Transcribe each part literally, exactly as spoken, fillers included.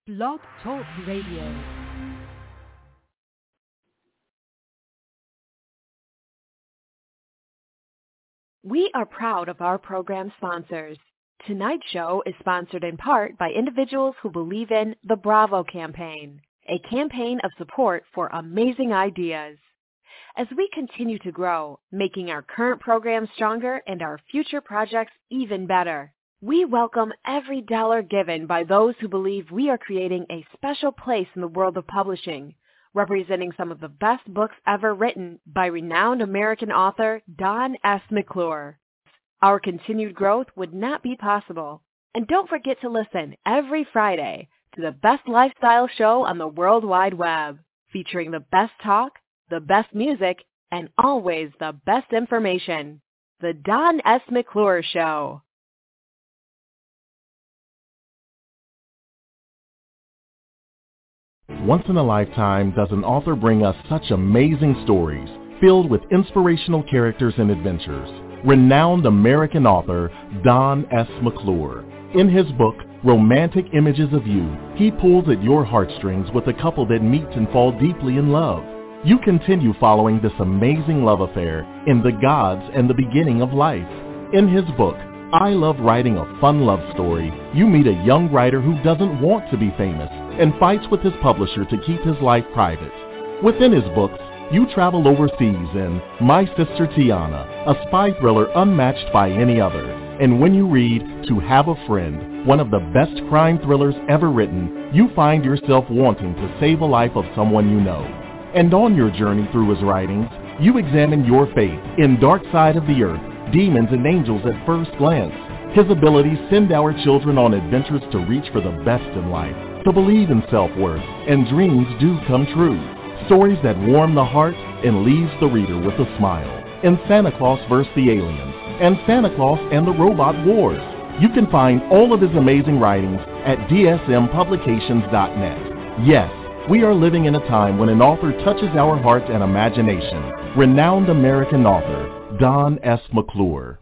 Blog Talk Radio. We are proud of our program sponsors. Tonight's show is sponsored in part by individuals who believe in the Bravo campaign, a campaign of support for amazing ideas. As we continue to grow, making our current program stronger and our future projects even better, we welcome every dollar given by those who believe we are creating a special place in the world of publishing, representing some of the best books ever written by renowned American author Don S. McClure. Our continued growth would not be possible. And don't forget to listen every Friday to the best lifestyle show on the World Wide Web, featuring the best talk, the best music, and always the best information. The Don S. McClure Show. Once in a lifetime does an author bring us such amazing stories filled with inspirational characters and adventures. Renowned American author Don S. McClure. In his book, Romantic Images of You, he pulls at your heartstrings with a couple that meet and fall deeply in love. You continue following this amazing love affair in The Gods and the Beginning of Life. In his book, I Love Writing a Fun Love Story, you meet a young writer who doesn't want to be famous and fights with his publisher to keep his life private. Within his books, you travel overseas in My Sister Tiana, a spy thriller unmatched by any other. And when you read To Have a Friend, one of the best crime thrillers ever written, you find yourself wanting to save a life of someone you know. And on your journey through his writings, you examine your faith in Dark Side of the Earth, Demons and Angels at First Glance. His abilities send our children on adventures to reach for the best in life, to believe in self-worth, and dreams do come true. Stories that warm the heart and leaves the reader with a smile. In Santa Claus versus the Aliens and Santa Claus and the Robot Wars. You can find all of his amazing writings at D S M publications dot net. Yes, we are living in a time when an author touches our heart and imagination. Renowned American author Don S. McClure.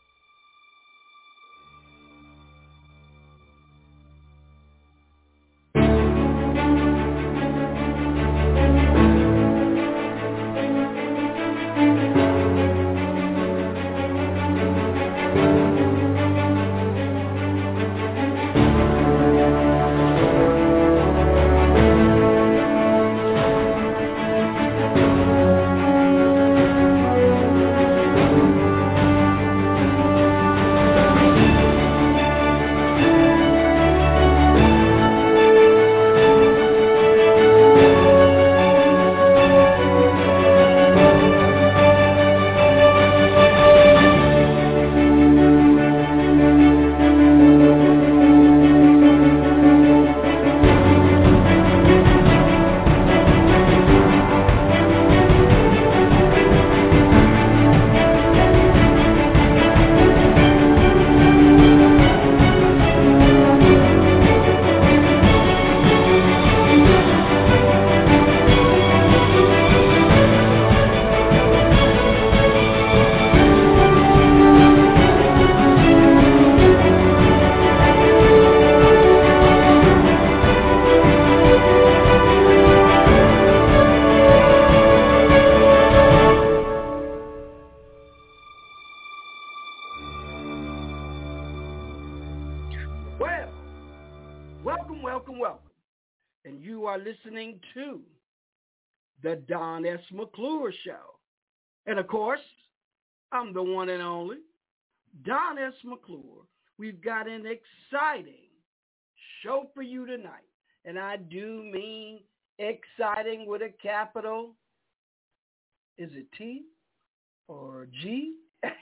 Listening to the Don S. McClure Show. And of course, I'm the one and only Don S. McClure. We've got an exciting show for you tonight. And I do mean exciting with a capital. Is it T or G?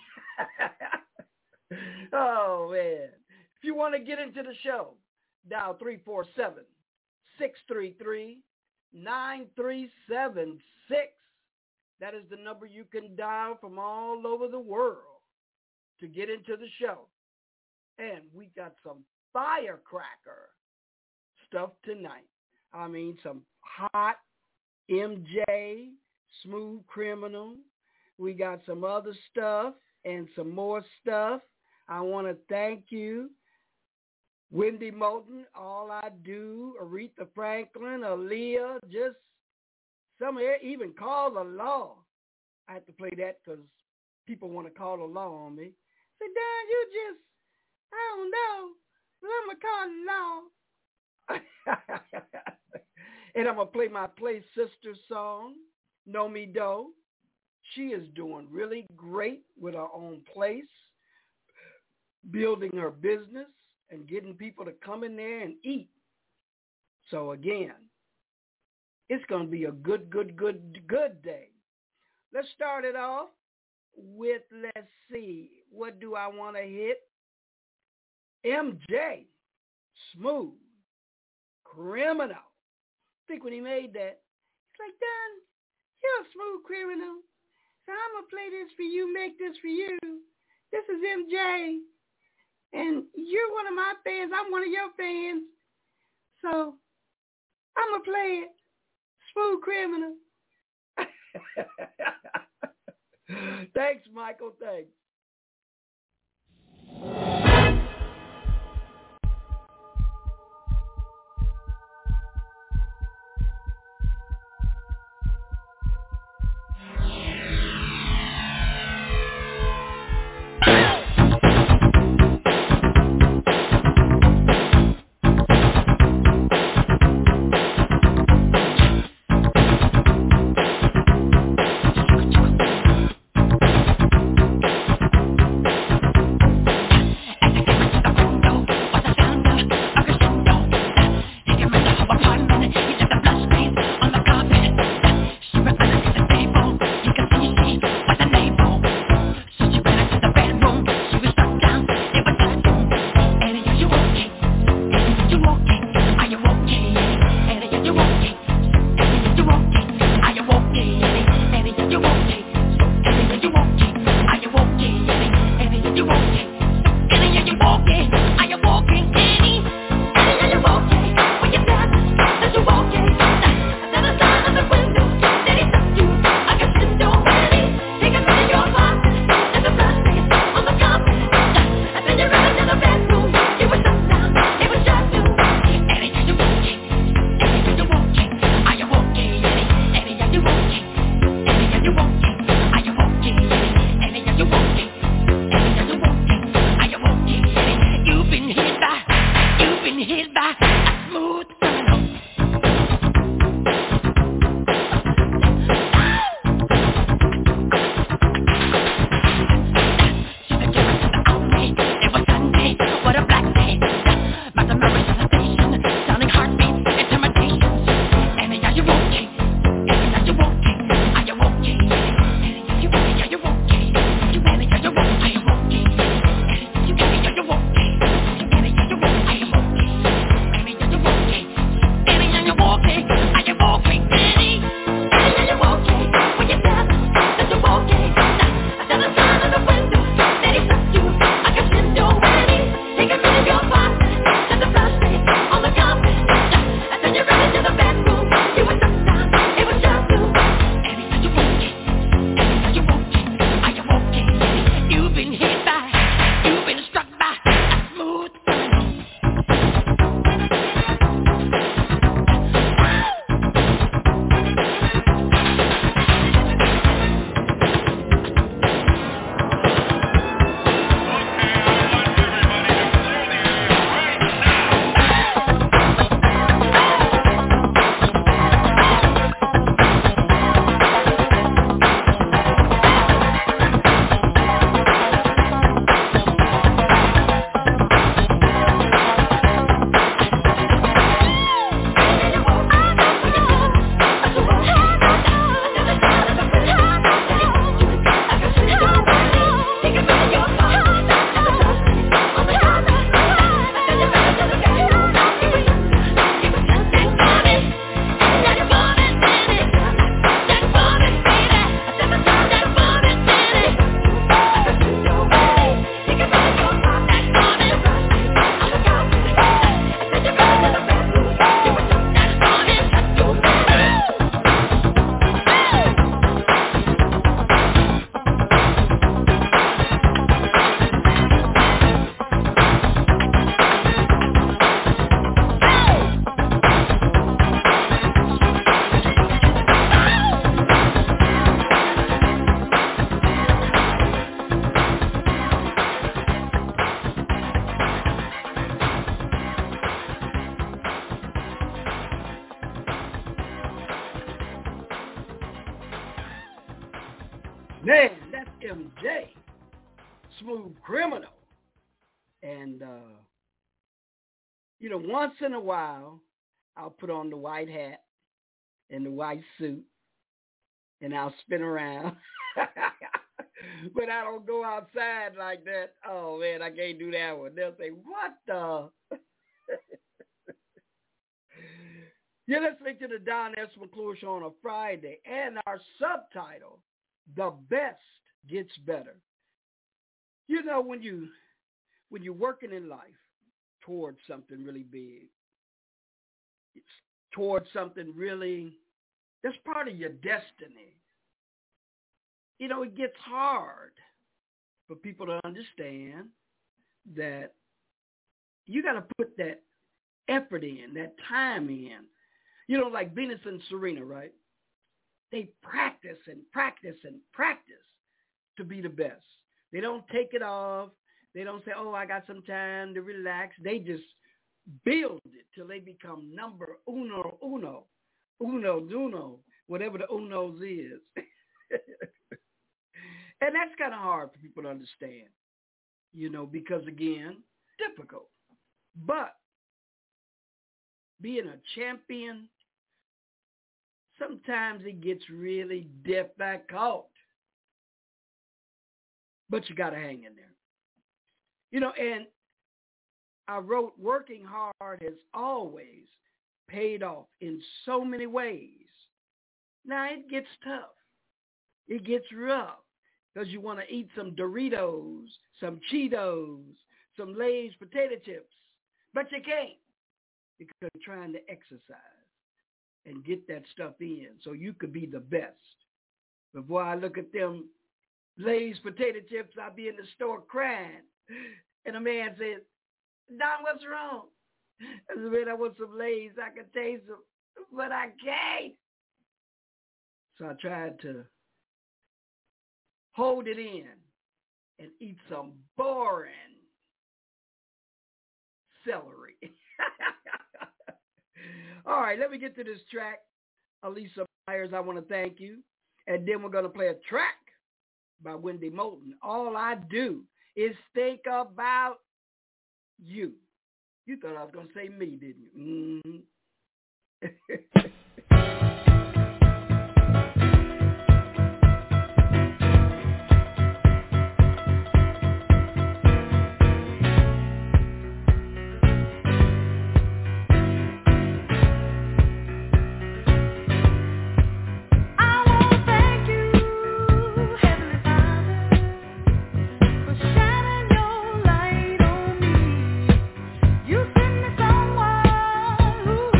Oh, man. If you want to get into the show, dial three four seven, six three three, nine three seven six. That is the number you can dial from all over the world to get into the show. And we got some firecracker stuff tonight. I mean, some hot M J, Smooth Criminal. We got some other stuff and some more stuff. I want to thank you Wendy Moulton, All I Do, Aretha Franklin, Aaliyah, just some of it, even Call the Law. I have to play that because people want to call the law on me. Say, Don, you just, I don't know, but I'm going to call the law. And I'm going to play my Play Sister song, Know Me Doe. She is doing really great with her own place, building her business and getting people to come in there and eat. So again, it's going to be a good, good, good, good day. Let's start it off with, let's see, what do I want to hit? M J, Smooth Criminal. I think when he made that, he's like, Don, you're a smooth criminal. So I'm going to play this for you, make this for you. This is M J. And you're one of my fans. I'm one of your fans. So I'm going to play it. Smooth Criminal. Thanks, Michael. Thanks. Man, that's M J, Smooth Criminal. And, uh, you know, once in a while, I'll put on the white hat and the white suit, and I'll spin around. But I don't go outside like that. Oh, man, I can't do that one. They'll say, what the? You're listening to the Don S. McClure Show on a Friday, and our subtitle, The Best Gets Better. You know, when, you, when you're working in life towards something really big, it's towards something really, that's part of your destiny. You know, it gets hard for people to understand that you got to put that effort in, that time in. You know, like Venus and Serena, right? They practice and practice and practice to be the best. They don't take it off. They don't say, oh, I got some time to relax. They just build it till they become number uno, uno, uno, duno, whatever the unos is. And that's kind of hard for people to understand, you know, because, again, difficult. But being a champion, sometimes it gets really difficult. But you got to hang in there. You know, and I wrote, working hard has always paid off in so many ways. Now, it gets tough. It gets rough because you want to eat some Doritos, some Cheetos, some Lay's potato chips, but you can't because you're trying to exercise and get that stuff in so you could be the best. Before I look at them Lay's potato chips, I'll be in the store crying. And a man says, Don, what's wrong? I said, man, I want some Lay's. I can taste them, but I can't. So I tried to hold it in and eat some boring celery. All right, let me get to this track. Alisa Myers, I want to thank you. And then we're going to play a track by Wendy Moulton. All I do is think about you. You thought I was going to say me, didn't you? Mm-hmm. Ooh.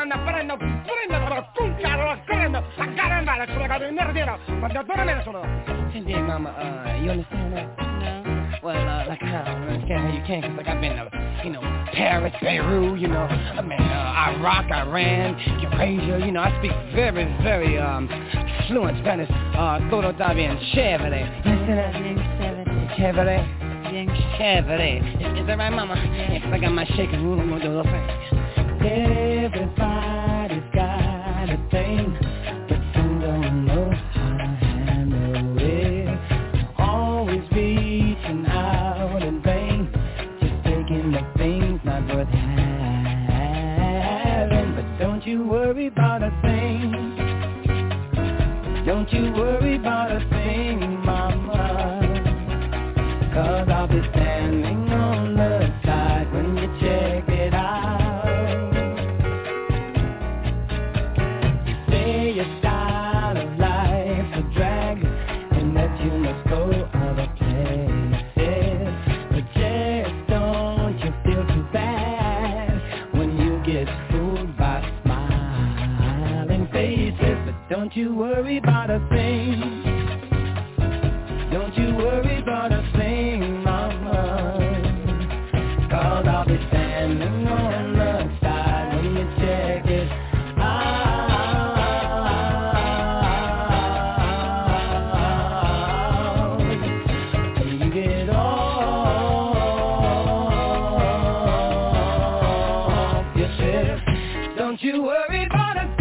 non prendo, prendo la cucca, la prendo, la caramba, sulla carabiniera, quando torna sono. Senti, mama, uh, you understand that? No. Well, uh, like, I don't understand how you can, cause like I've been, uh, you know, Paris, Beirut, you know, I mean, uh, Iraq, Iran, Eurasia, you know, I speak very, very, um, fluent Spanish, uh, todo está bien chévere. You understand that? Chévere. Bien chévere. Is, is that right, mama? Yeah, cause I got my shaking room, I'm gonna do a little thing. Everybody's got a thing, but some don't know how to handle it. Always reaching out in vain, just taking the things not worth having. But don't you worry about a thing. Don't you worry about a thing, mama. Cause I'll be standing on the side when you check it out. You say your style of life's a drag and that you must go other places, but just don't you feel too bad when you get fooled by smiling faces. But don't you worry about a thing. Don't you worry about a thing, mama. Cause I'll be standing on the side when you check it out. You get off your ship. Don't you worry about a thing.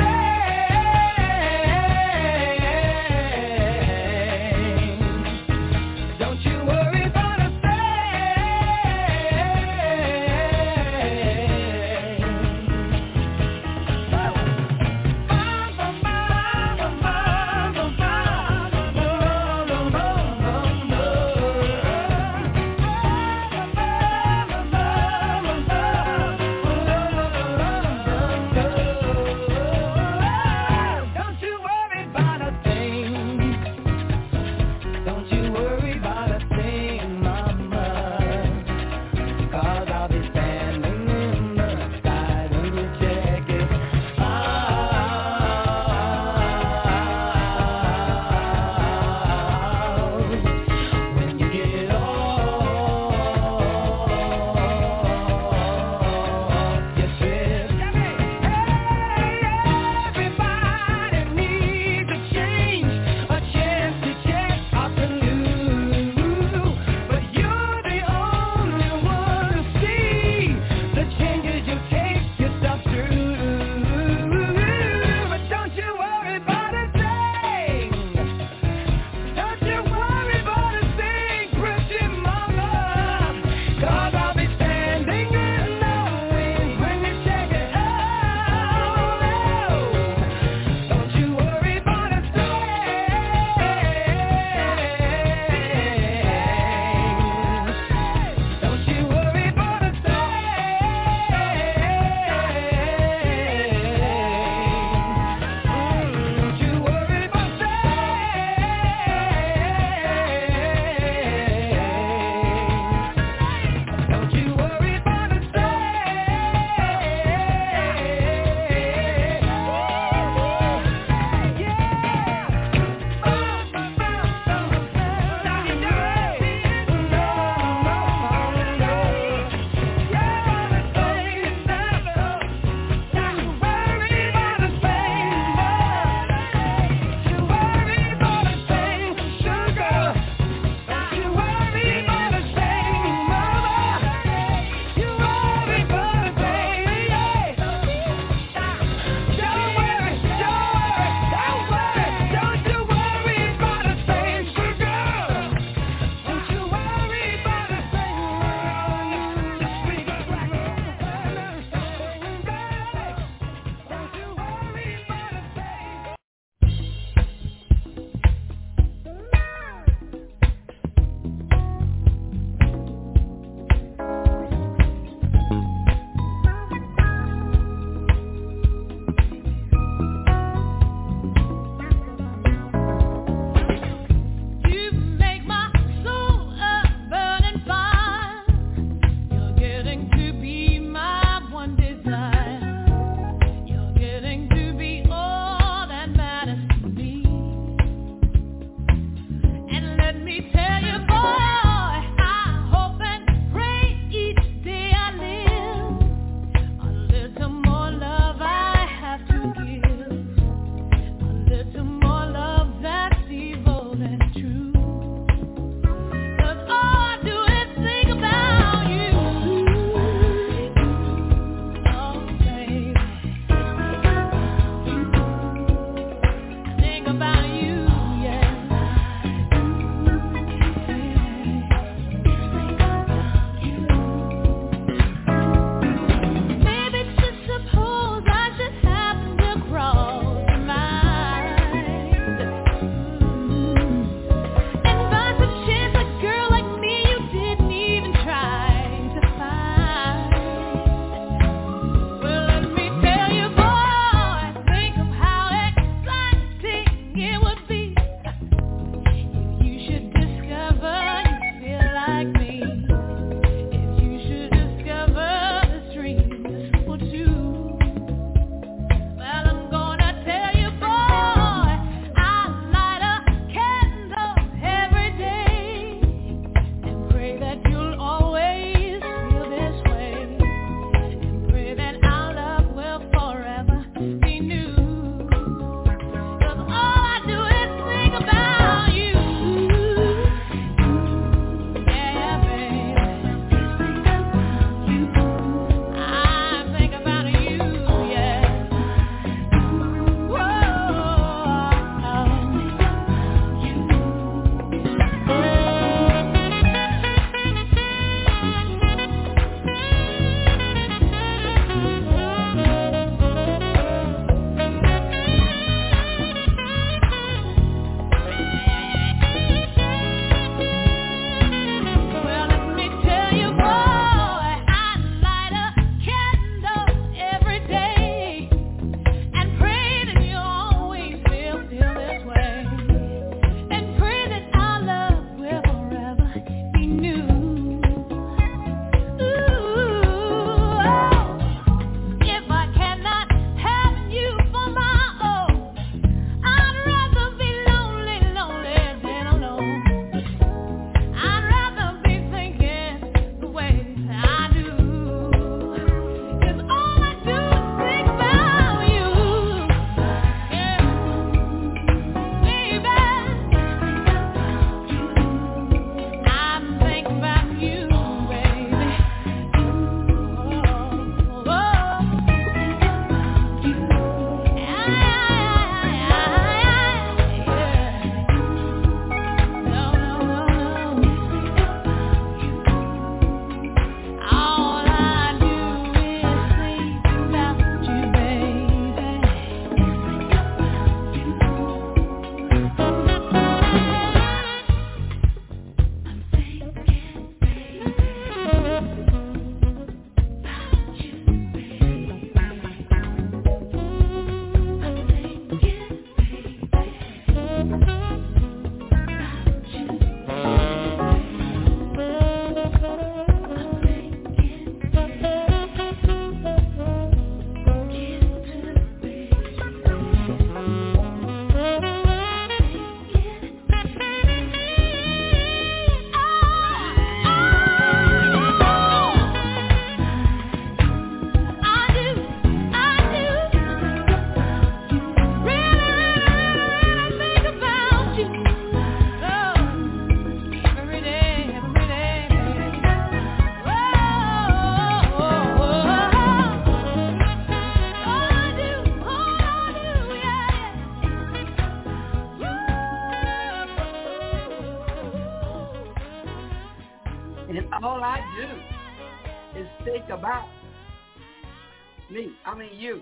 I do is think about me. I mean you.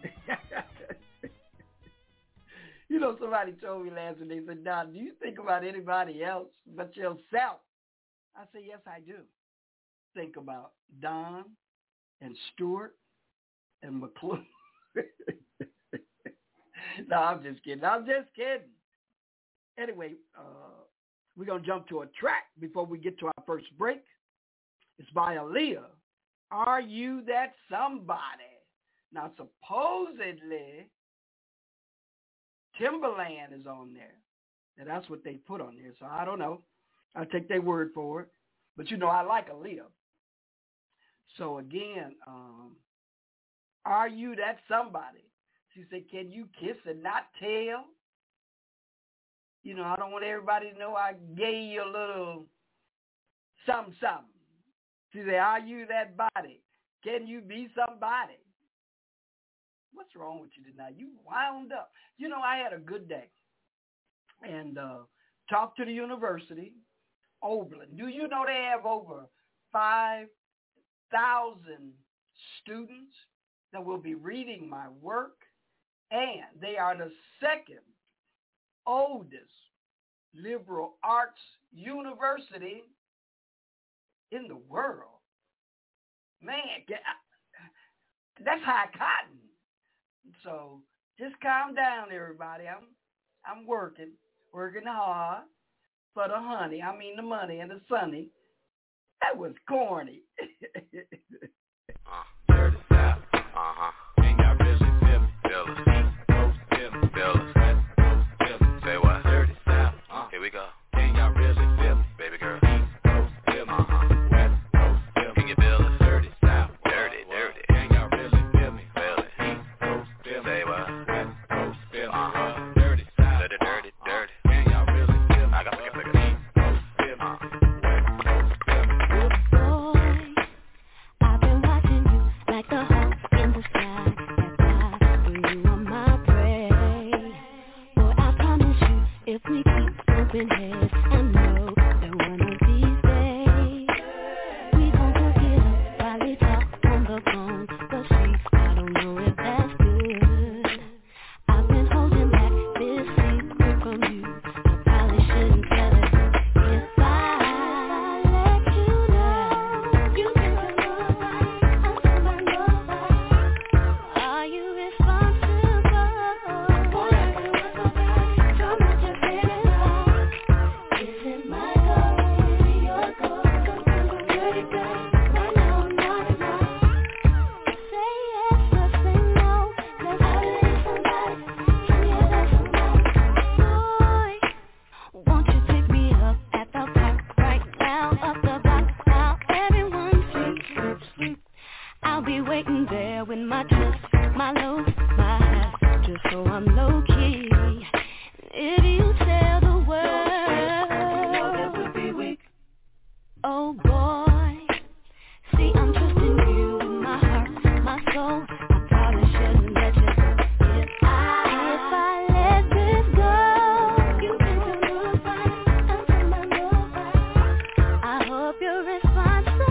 You know, somebody told me last week, they said, Don, do you think about anybody else but yourself? I said, yes, I do. Think about Don and Stuart and McClure. No, I'm just kidding. I'm just kidding. Anyway, uh, we're going to jump to a track before we get to our first break. It's by Aaliyah. Are You That Somebody? Now, supposedly, Timberland is on there. And that's what they put on there. So I don't know. I'll take their word for it. But, you know, I like Aaliyah. So, again, um, are you that somebody? She said, can you kiss and not tell? You know, I don't want everybody to know I gave you a little something, something. She said, are you that body? Can you be somebody? What's wrong with you tonight? You wound up. You know, I had a good day and uh, talked to the university, Oberlin. Do you know they have over five thousand students that will be reading my work? And they are the second oldest liberal arts university in the world. Man, that's high cotton. So just calm down, everybody. I'm I'm working, working hard for the honey. I mean the money and the sunny. That was corny. uh, dirty South. Uh-huh. Ain't got really feel feel it. Feel it. Say what? Dirty South. Uh, Here we go. Ain't got really feel baby girl. Uh-huh. West Coast. Can you feel it? Dirty South. Dirty, dirty. Ain't got really feel me. Feel it. Say what? West Coast. Uh-huh. Dirty South. Dirty, dirty, dirty. Ain't got really feel me. I got to figure it. If we keep bumping heads and know that one of these days we gon' forget her while they talk on the phone. But she, I don't know if that's good. I've been holding back this secret from you. I probably shouldn't tell it. If I let you know, you think I'm nobody, I'm somebody nobody. Are you responsible for every word so bad, so much? I'll be waiting there with my chest, my low, my high, just so I'm low key. If you tell the world, this would be weak. Oh boy, see I'm trusting you with my heart, my soul. I probably shouldn't let you go. If I, if I let this go, you think I'm nobody, I'm somebody nobody. I hope you're responsible.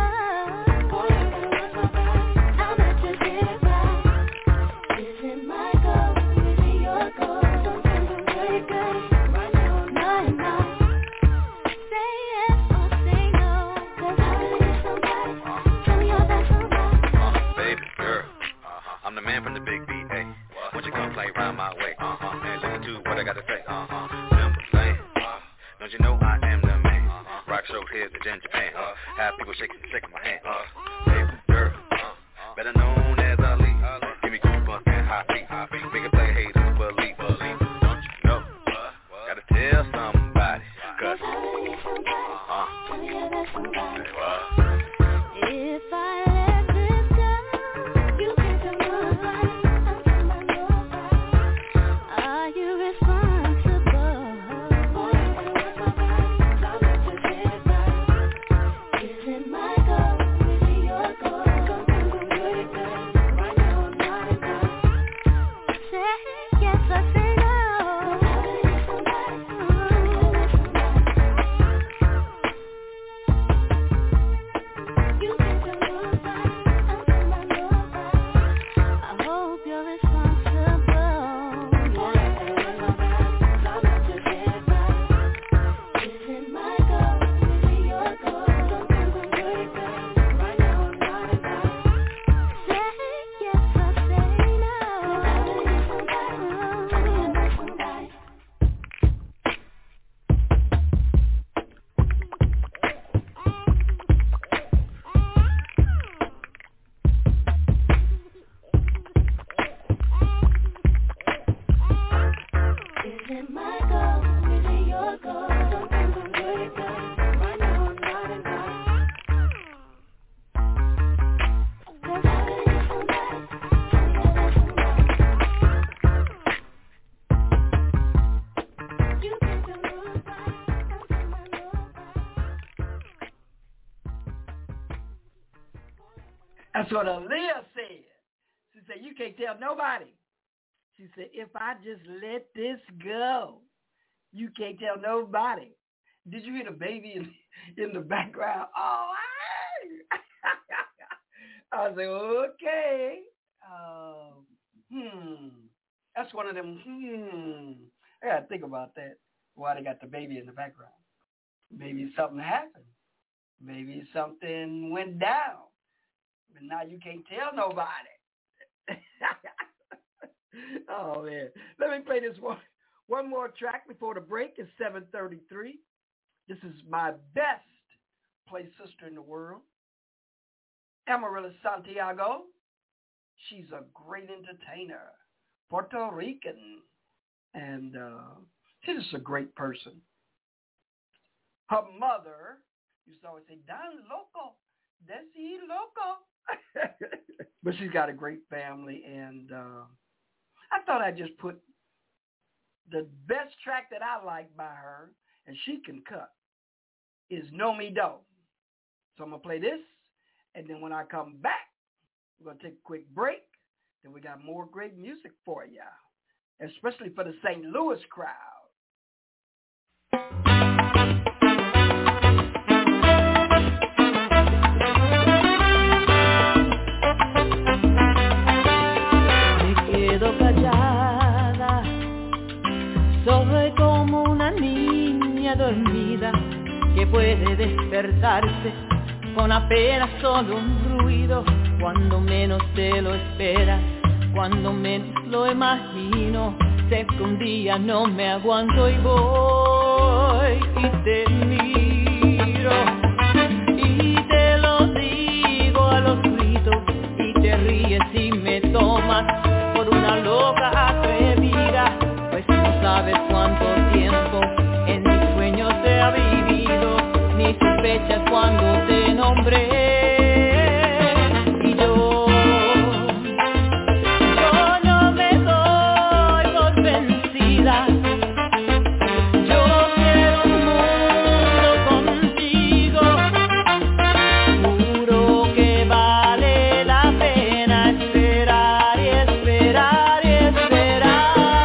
From the big B A, won't you come play round my way? Uh-huh. And listen to what I gotta say. Uh-huh. Timberland, uh, don't you know I am the man? Uh-huh. Rock show here in Japan. Uh, have people shaking, shaking my hand. Uh, baby girl, uh, better known as Ali. Uh, give me goosebumps and hot feet. Make it play haters believe, believe. Don't you know? Uh, gotta tell somebody. Cause uh, say what? If I let this go, you think I'm nobody, I'm somebody nobody. Are you responsible for every word so bad, so much to say about? Is it my goal, is it your goal? Sometimes I'm pretty good. That's what Aaliyah said. She said, you can't tell nobody. She said, if I just let this go, you can't tell nobody. Did you hear the baby in, in the background? Oh, I, I said, okay. Um, hmm. That's one of them, hmm. I got to think about that, why they got the baby in the background. Maybe something happened. Maybe something went down. But now you can't tell nobody. Oh, man. Let me play this one. One more track before the break. It's seven thirty-three. This is my best play sister in the world, Amaryllis Santiago. She's a great entertainer, Puerto Rican, and uh, she's just a great person. Her mother used to always say, Dan loco, desi loco. But she's got a great family, and uh, I thought I'd just put the best track that I like by her, and she can cut, is No Me Do. So I'm going to play this, and then when I come back, we're going to take a quick break. Then we got more great music for you, especially for the Saint Louis crowd. Soy como una niña dormida que puede despertarse con apenas solo un ruido, cuando menos te lo esperas, cuando menos lo imagino. Sé que un día no me aguanto y voy y te miro y te lo digo a los gritos y te ríes y me tomas por una loca atrevida. Pues no sabes cuánto tiempo en mis sueños te ha vivido, ni sospechas cuando te nombré. Y yo, yo no me doy por vencida. Yo quiero un mundo contigo. Juro que vale la pena esperar y esperar y esperar.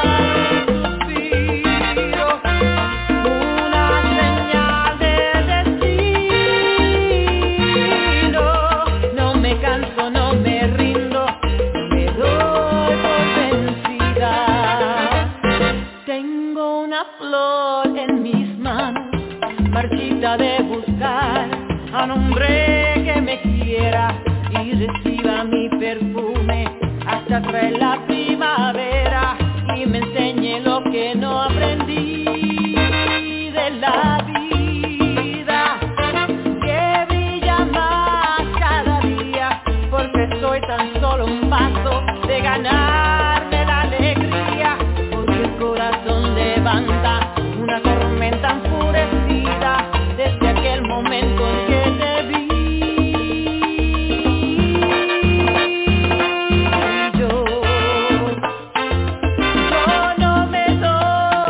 De buscar a un hombre que me quiera y reciba mi perfume hasta traer la primavera y me enseñe lo que no aprendí de la vida, que brilla más cada día, porque soy tan solo un paso de ganarme la alegría, porque el corazón levanta una tormenta enfurecida desde aquel momento en que te vi. Yo, yo no me doy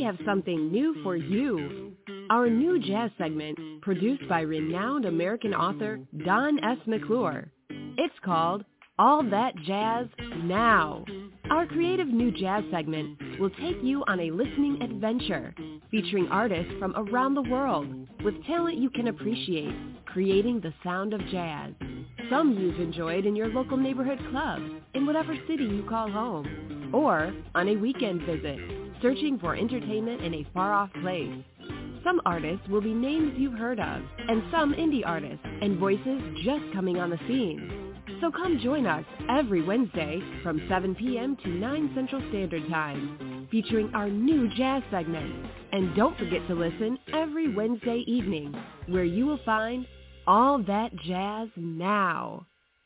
we have something new for you. Our new jazz segment, produced by renowned American author Don S. McClure. It's called All That Jazz Now. Our creative new jazz segment will take you on a listening adventure, featuring artists from around the world with talent you can appreciate, creating the sound of jazz. Some you've enjoyed in your local neighborhood club, in whatever city you call home, or on a weekend visit, searching for entertainment in a far-off place. Some artists will be names you've heard of, and some indie artists and voices just coming on the scene. So come join us every Wednesday from seven p.m. to nine Central Standard Time, featuring our new jazz segment. And don't forget to listen every Wednesday evening, where you will find All That Jazz Now.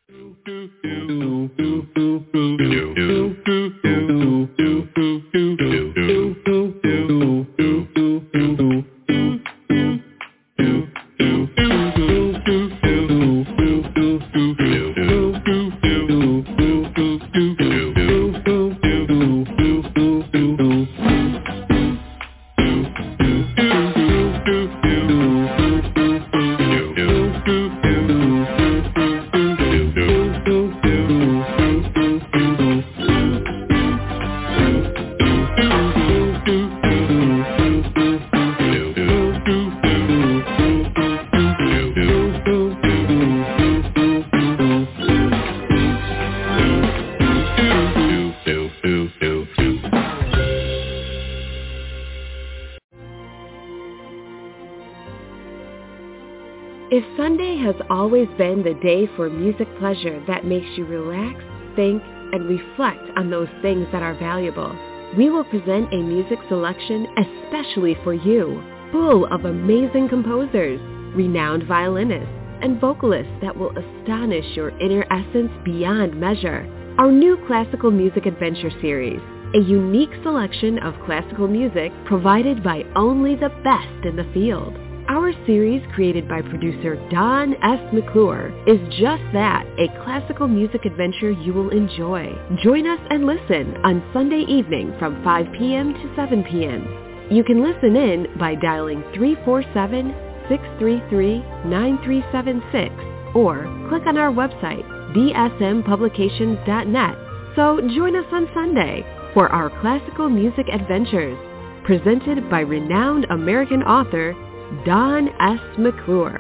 If Sunday has always been the day for music pleasure that makes you relax, think, and reflect on those things that are valuable, we will present a music selection especially for you, full of amazing composers, renowned violinists, and vocalists that will astonish your inner essence beyond measure. Our new Classical Music Adventure series, a unique selection of classical music provided by only the best in the field. Our series, created by producer Don S. McClure, is just that, a classical music adventure you will enjoy. Join us and listen on Sunday evening from five p.m. to seven p.m. You can listen in by dialing three four seven, six three three, nine three seven six or click on our website, d s m publications dot net. So join us on Sunday for our classical music adventures, presented by renowned American author Don S. McClure.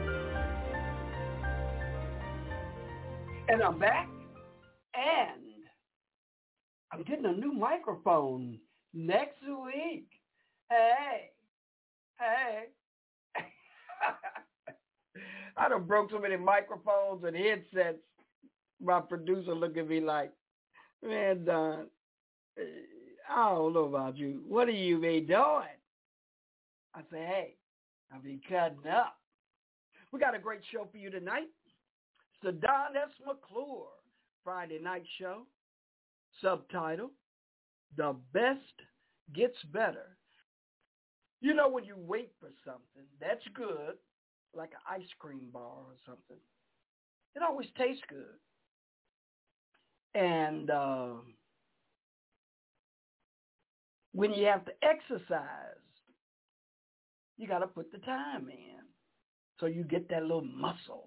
And I'm back, and I'm getting a new microphone next week. Hey, hey. I done broke so many microphones and headsets. My producer look at me like, man, Don, I don't know about you. What are you be doing? I say, hey, I'll be cutting up. We got a great show for you tonight. It's the Don S. McClure Friday night show. Subtitle, The Best Gets Better. You know, when you wait for something that's good, like an ice cream bar or something, it always tastes good. And uh, when you have to exercise, you got to put the time in so you get that little muscle.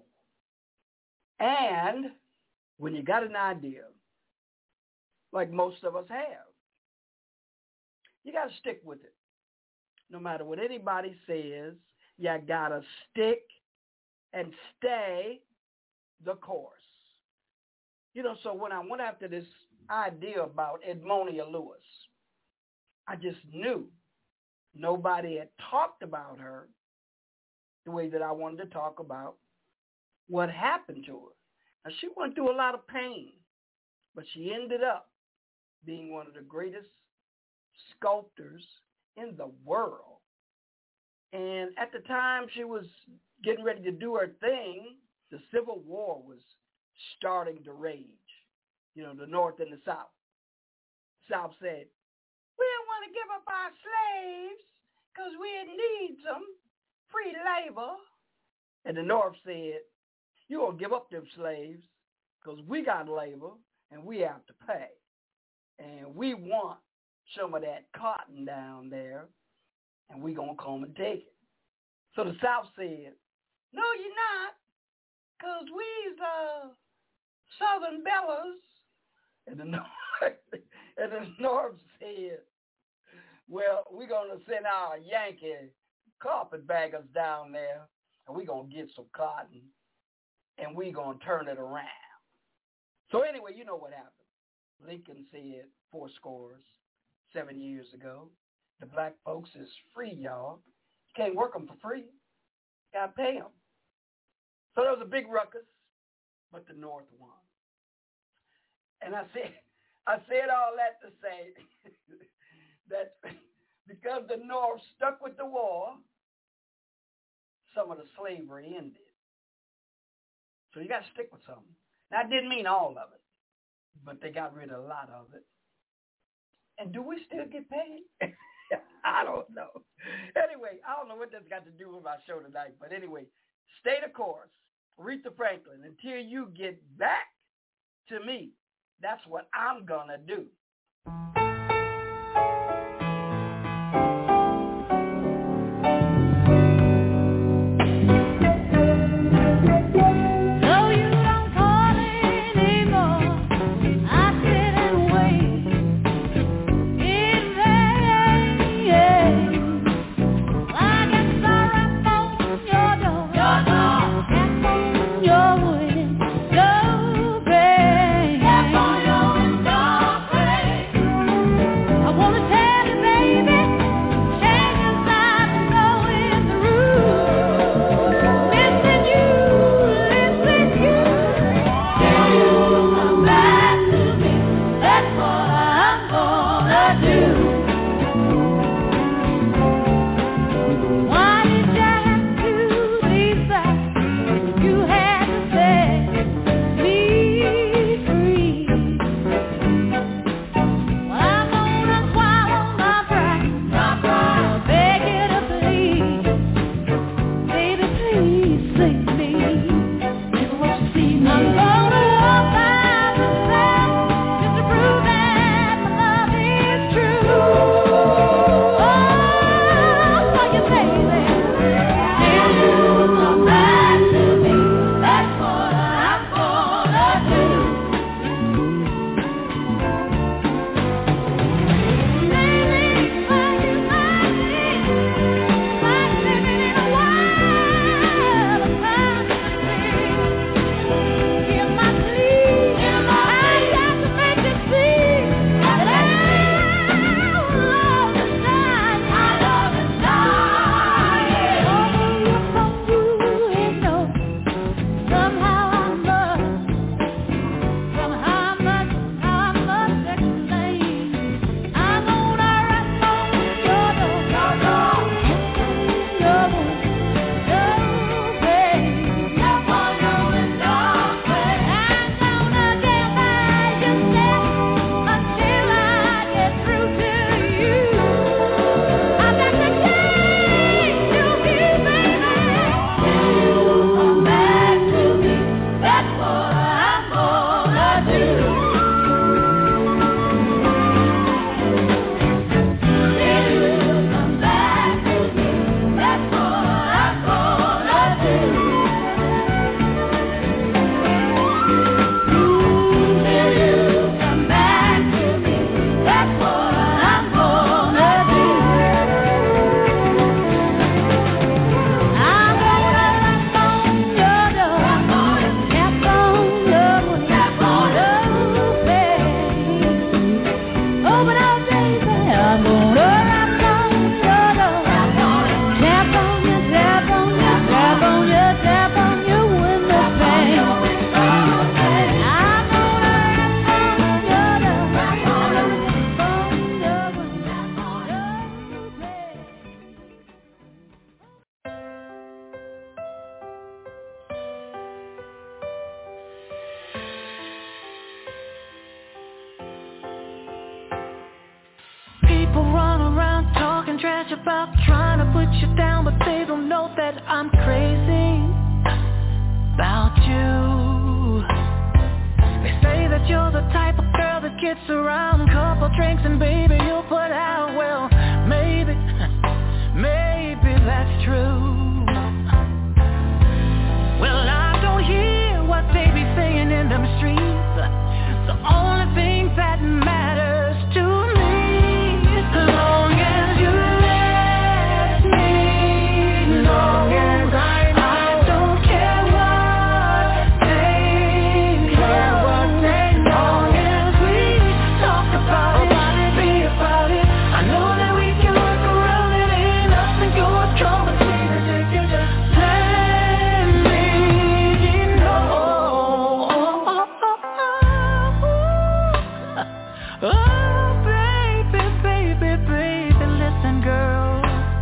And when you got an idea, like most of us have, you got to stick with it. No matter what anybody says, you got to stick and stay the course. You know, so when I went after this idea about Edmonia Lewis, I just knew nobody had talked about her the way that I wanted to talk about what happened to her. Now, she went through a lot of pain, but she ended up being one of the greatest sculptors in the world. And at the time she was getting ready to do her thing, the Civil War was starting to rage. You know, the North and the South. South said, we don't want to give up our slaves because we need some free labor. And the North said, you're going to give up them slaves because we got labor and we have to pay. And we want some of that cotton down there, and we going to come and take it. So the South said, no, you're not, because we's uh, Southern Bellas. And the North, and the North said, well, we're going to send our Yankee carpetbaggers down there, and we're going to get some cotton, and we're going to turn it around. So anyway, you know what happened. Lincoln said four scores seven years ago, the black folks is free, y'all. You can't work them for free. You got to pay them. So there was a big ruckus, but the North won. And I said, I said all that to say that because the North stuck with the war, some of the slavery ended. So you got to stick with something. Now, I didn't mean all of it, but they got rid of a lot of it. And do we still get paid? I don't know. Anyway, I don't know what that's got to do with my show tonight. But anyway, stay the course. Aretha Franklin, until you get back to me, that's what I'm going to do. You're the type of girl that gets around a couple couple drinks and baby you'll put out. Well, maybe, maybe that's true. Well, I don't hear what they be saying in them streets. The only thing that matters to me, as long as you let me, long as I, I don't care what they care, what they know, long as we talk about it, be about it. I know that we can work around it, ain't nothing gonna come between us if you just let me know. Oh, baby, baby, baby, listen, girl.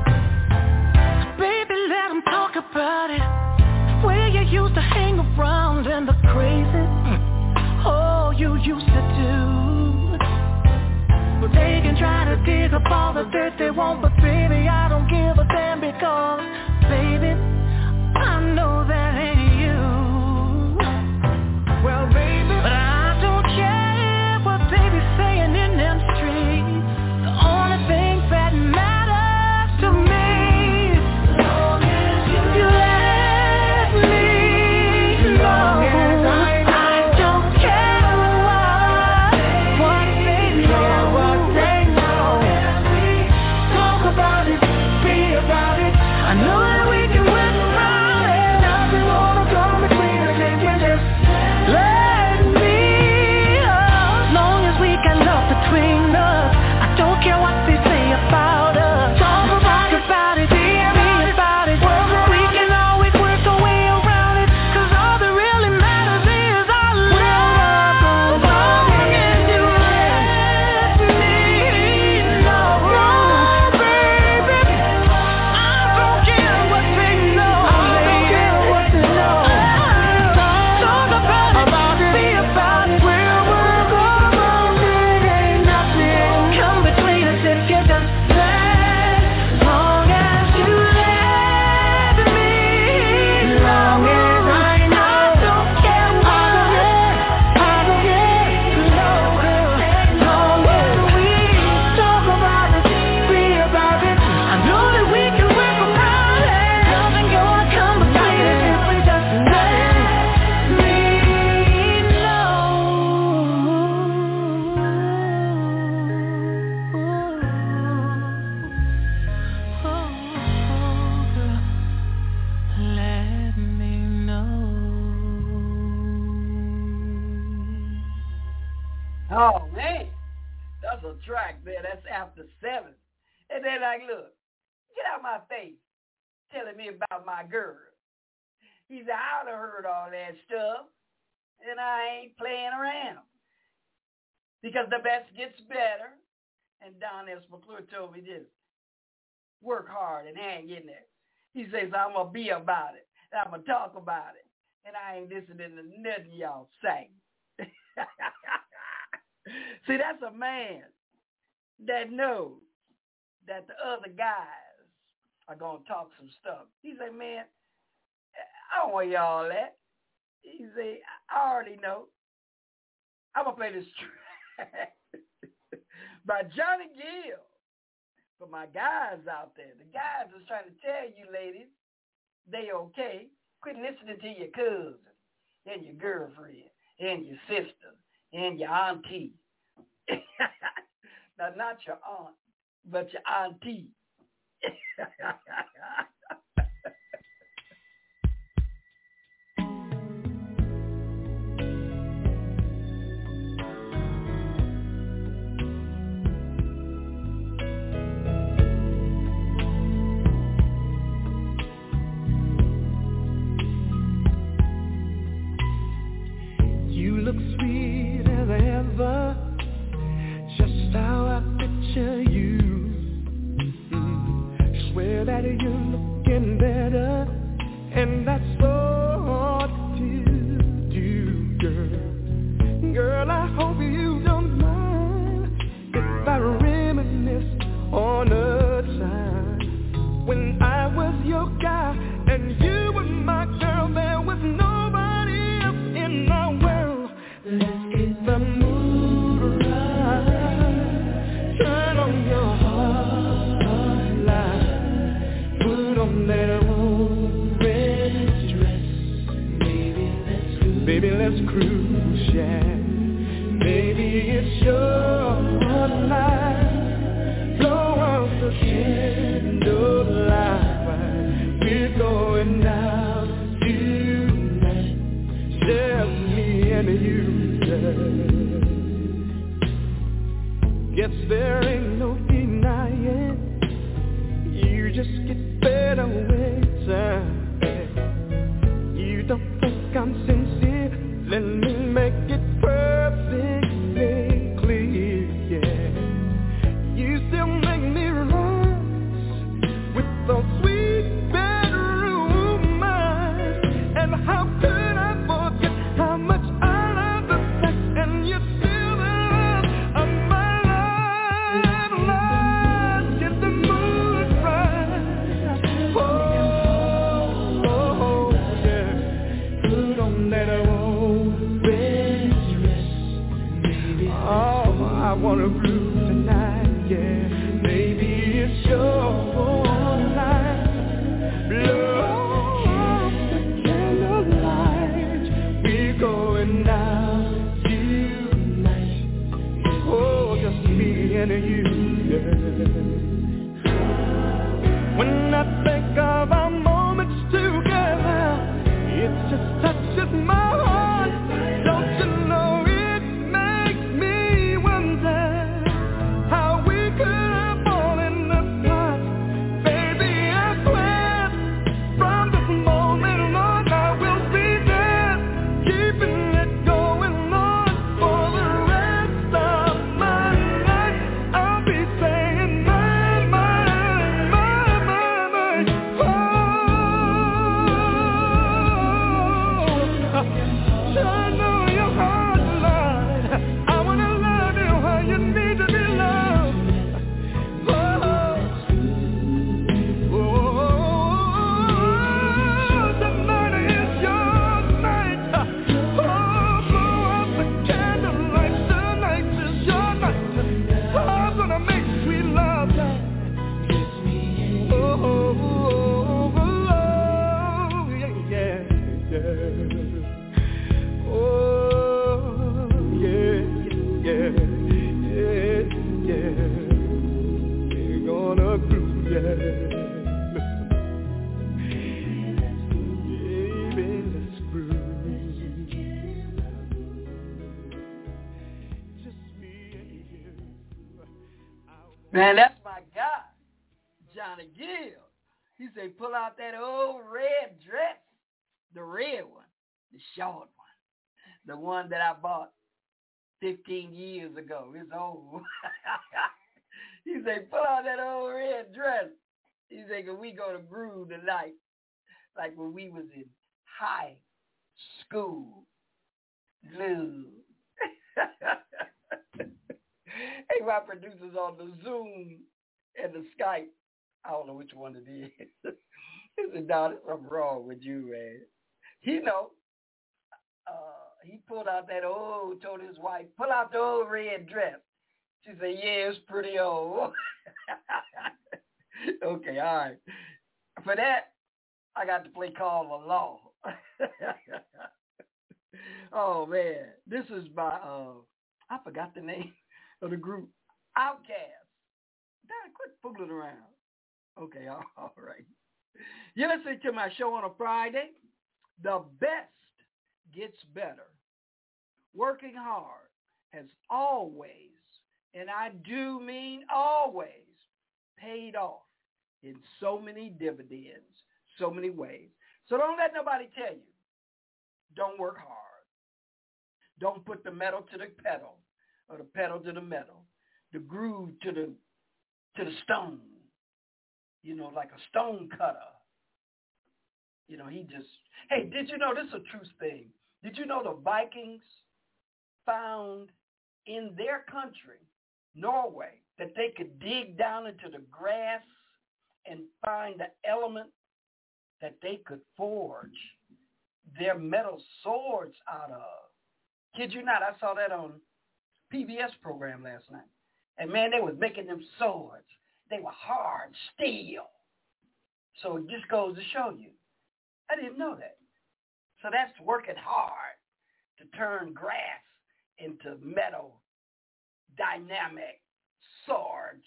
Baby, let them talk about it. Where you used to hang around and the crazy, oh, you used to do. But they can try to dig up all the dirt they want, but baby, I don't give a damn because, baby, I know that ain't you. Well, baby, but I don't care what they be saying in them streets. The only thing that matters to me, as long as you let me know, I don't care what, what they know, what they know. Talk about it, be about it. I know that we can work around it. Nothing gonna come between us if you just let me. As long as we got love between us, I don't care what they say about us. Talk about it, about it, be about it. We can always work our way around it, 'cause all that really matters is our love. As long as you let me know, baby, I don't care what they know. I don't care what they know. Talk about it, be about it. We'll work around it, ain't nothing come between us if you just let. Long as you let me, long as I know, don't care what, I don't care, no, long as we talk about it, be about it. I know that we can work around it. Nothing gonna come between us if we just let me know. Let me know. Oh, man. That's a track there. That's after seven. And then like, look, get out my face telling me about my girl. He said, I done heard all that stuff, and I ain't playing around. Because the best gets better. And Don S. McClure told me this. Work hard and hang in there. He says, I'm going to be about it. And I'm going to talk about it. And I ain't listening to nothing y'all say. See, that's a man that knows that the other guys are going to talk some stuff. He said, man, I don't want y'all that. He said, I already know. I'm going to play this track by Johnny Gill for my guys out there. The guys is trying to tell you, ladies, they okay. Quit listening to your cousin and your girlfriend and your sister and your auntie. Now, not your aunt, but your auntie. You look sweet as ever, just how I picture you. Mm-hmm. Swear that you're looking better, and that's so hard to do, girl. Girl, I hope you don't mind if I reminisce on a time when I was your guy and you were my girl. There was nobody else in my world. Let's get the mood right. blues, yeah. Maybe it's your night. Blow out the candlelight. We're going out tonight. Just me and you, yeah. Guess there ain't no denying. You just get better with time. You don't think I'm sincere? Let me make it perfectly clear, yeah. You still make me rise with those sweet bedroom eyes. And how could I forget how much I love the sex? And you're still the love of my life. Life, get the mood right. Oh, oh, oh, yeah. Put on that old red dress. Oh, I wanna groove tonight, yeah. Maybe it's your night. Blow out the candlelight. We're going out tonight. Oh, just me and you, yeah. When I think of our moments together, it just touches my heart. Don't you know it makes me wonder how we could have fallen apart. Baby, I swear from this moment on I will be there, keeping it going on for the rest of my life. I'll be saying my, my, my, my, my. Oh, I know your heart light. I wanna love you how you need to be loved. Oh, oh, tonight is your night. Oh, blow out the candlelight. Tonight is your night. I'm gonna make sweet love. Oh, oh, oh, oh, yeah, yeah, yeah. Oh, yeah, yeah, yeah, yeah. We're gonna groove, yeah. Baby, let's groove. Just me and you. Man, that's my guy, Johnny Gill. He said, pull out that old red dress, the red one, the short one, the one that I bought fifteen years ago. It's old. He said, pull out that old red dress. He said, cause we gonna groove tonight, like when we was in high school. Glue. Hey, my producers on the Zoom and the Skype, I don't know which one it is. He said, "Nah, there's something wrong with you, man." He know. Uh, he pulled out that old, told his wife, pull out the old red dress. She said, yeah, it's pretty old. Okay, all right. For that, I got to play Call the Law. Oh, man. This is by, uh, I forgot the name of the group, Outkast. Dad, quit fooling around. Okay, all, all right. You're listening to my show on a Friday. The best gets better. Working hard has always, and I do mean always, paid off in so many dividends, so many ways. So don't let nobody tell you, don't work hard. Don't put the metal to the pedal, or the pedal to the metal, the groove to the to the stone. You know, like a stone cutter. You know, he just, hey, did you know, this is a true thing. Did you know the Vikings found in their country, Norway, that they could dig down into the grass and find the element that they could forge their metal swords out of? Kid you not, I saw that on P B S program last night. And man, they was making them swords. They were hard steel. So it just goes to show you. I didn't know that. So that's working hard to turn grass into metal, dynamic swords.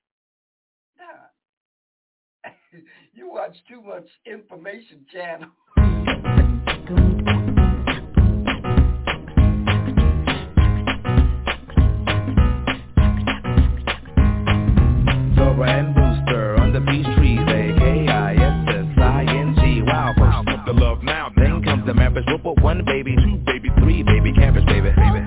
Nah. You watch too much Information Channel. Zora and Booster on the beach trees, A K I S S I N G. Wow, first up the love now. Then comes the Mavericks. We'll put one baby, two baby, three baby campers, baby. baby.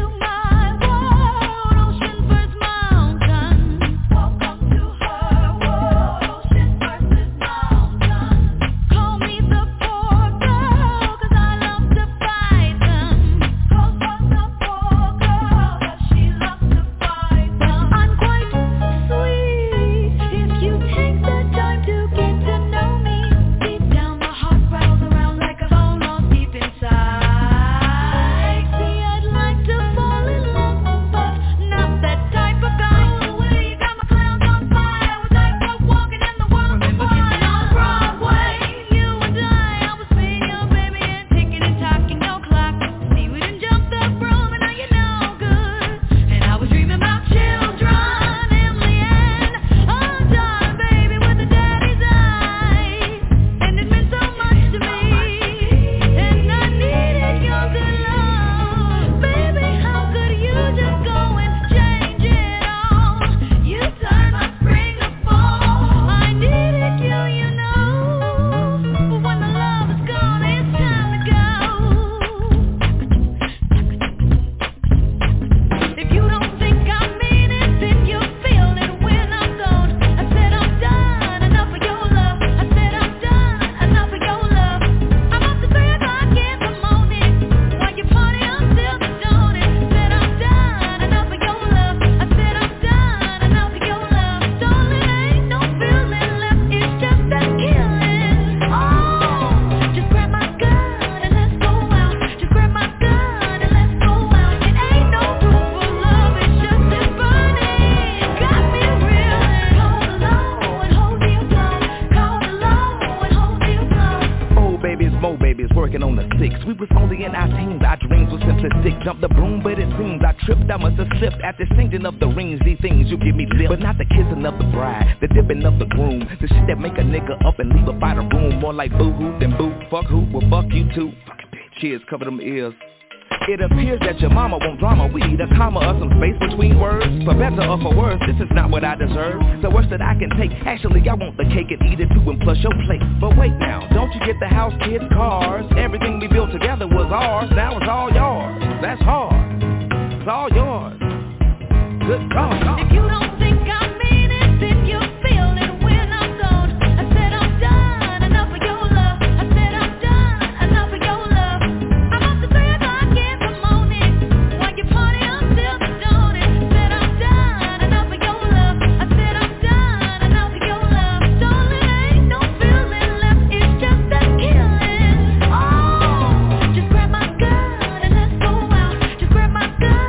Of the rings, these things you give me lip, but not the kissing of the bride, the dipping of the groom, the shit that make a nigga up and leave up by the room. More like boo-hoo than boo, fuck who, well fuck you too. Fucking bitch, cheers, cover them ears. It appears that your mama won't drama. We need a comma or some space between words. For better or for worse, this is not what I deserve. The worst that I can take. Actually, I want the cake and eat it too and plus your plate. But wait now, don't you get the house, kids, cars? Everything we built together was ours. Now it's all yours. That's hard. It's all yours. Good God, God. If you don't think I mean it, then you feel it when I'm gone. I said I'm done, enough of your love. I said I'm done, enough of your love. I'm up to three o'clock in the morning. While you party until the dawn. Said I'm done, enough of your love. I said I'm done, enough of your love. Darling, ain't no feeling left, it's just a killing. Oh, just grab my gun and let's go out. Just grab my gun.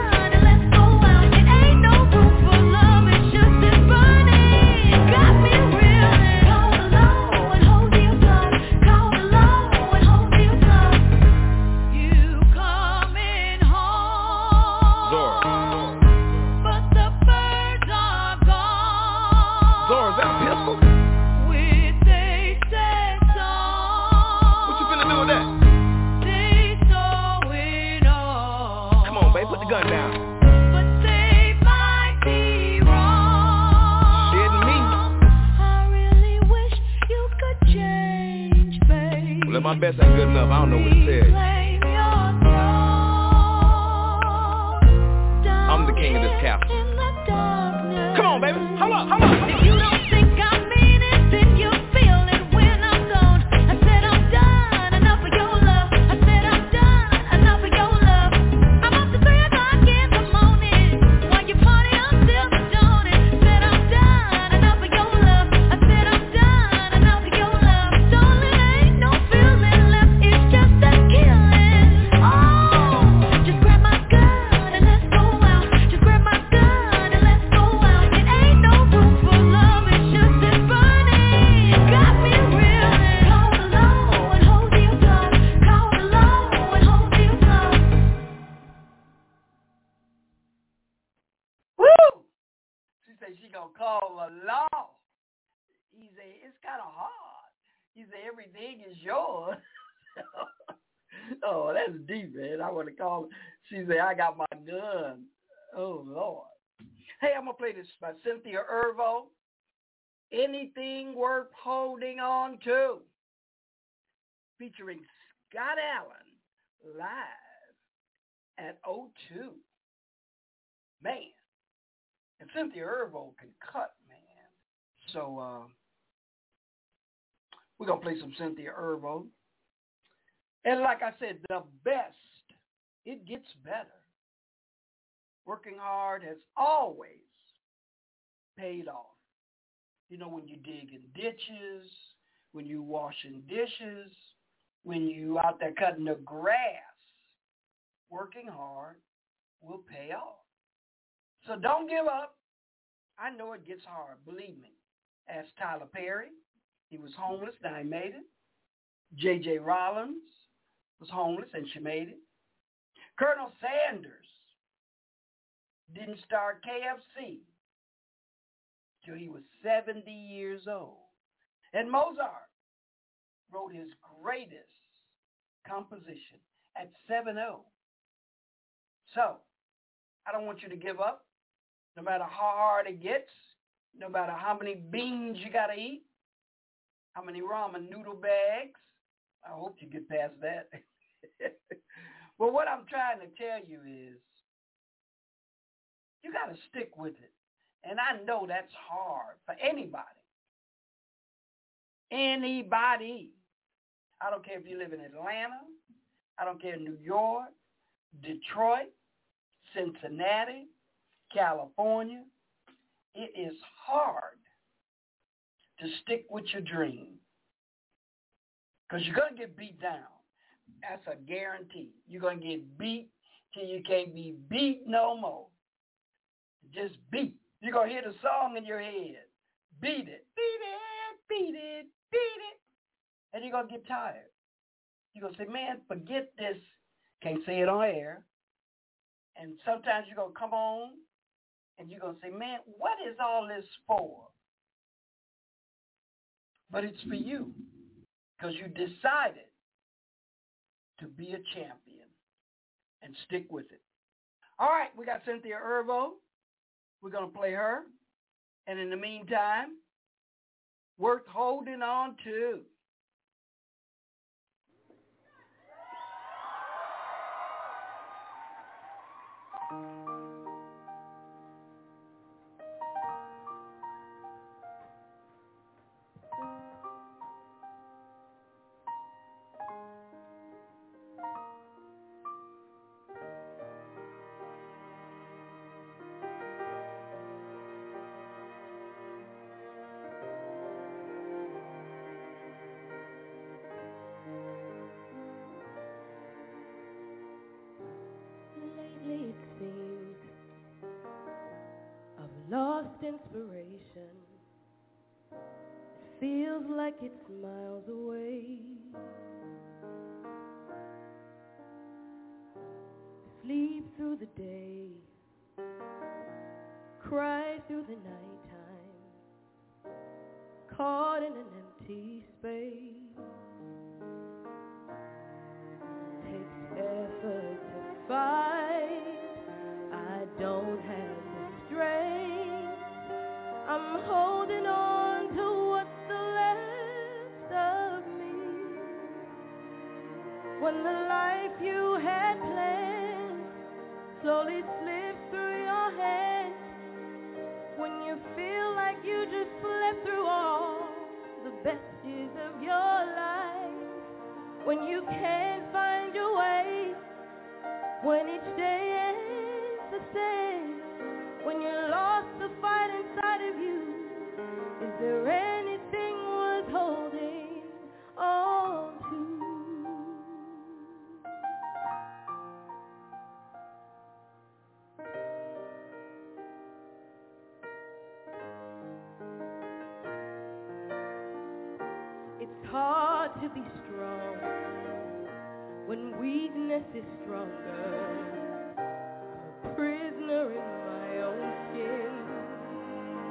My best ain't good enough, I don't know what to tell you. I'm the king of this castle. Come on, baby, hold up, hold up. If you don't think I mean it, then you feel it when I'm gone. I said I'm done, enough of your love. I said I'm done, enough of your love. I'm up to three o'clock in the morning. While you party until the dawn. Said I'm done, enough of your love. I said I'm done, enough of your love. Darling, ain't no feeling left, it's just a killing. said she gonna call the law. He said, it's kind of hard. He said, everything is yours. Oh, that's deep, man. I want to call her. She said, I got my gun. Oh, Lord. Hey, I'm going to play this by Cynthia Erivo. Anything Worth Holding On To, featuring Scott Allen live at O two. Man. And Cynthia Erivo can cut, man. So uh, we're going to play some Cynthia Erivo. And like I said, the best, it gets better. Working hard has always paid off. You know, when you dig in ditches, when you washing dishes, when you out there cutting the grass, working hard will pay off. So don't give up. I know it gets hard, believe me. Ask Tyler Perry. He was homeless, now he made it. J J Rollins was homeless, and she made it. Colonel Sanders didn't start K F C till he was seventy years old. And Mozart wrote his greatest composition at seventy. So, I don't want you to give up, no matter how hard it gets, no matter how many beans you got to eat, how many ramen noodle bags. I hope you get past that. Well, what I'm trying to tell you is you got to stick with it. And I know that's hard for anybody. Anybody. I don't care if you live in Atlanta. I don't care in New York, Detroit, Cincinnati, California. It is hard to stick with your dream because you're going to get beat down. That's a guarantee. You're going to get beat till you can't be beat no more. Just beat. You're going to hear the song in your head. Beat it, beat it, beat it, beat it. And you're going to get tired. You're going to say, man, forget this. Can't say it on air. And sometimes you're going to come on and you're going to say, man, what is all this for? But it's for you because you decided to be a champion and stick with it. All right, we got Cynthia Erivo. We're going to play her. And in the meantime, worth holding on to. Inspiration. It feels like it's miles away. Sleep through the day, cry through the nighttime, caught in an empty space. Takes effort to fight. I don't have the strength. I'm holding on to what's left of me. When the life you had planned slowly slips through your hands. When you feel like you just slept through all the best years of your life. When you can't find your way. When each day ends the same. When you lost the fight inside of you, is there anything worth holding on to? It's hard to be strong when weakness is stronger. I'm a prisoner in my own skin.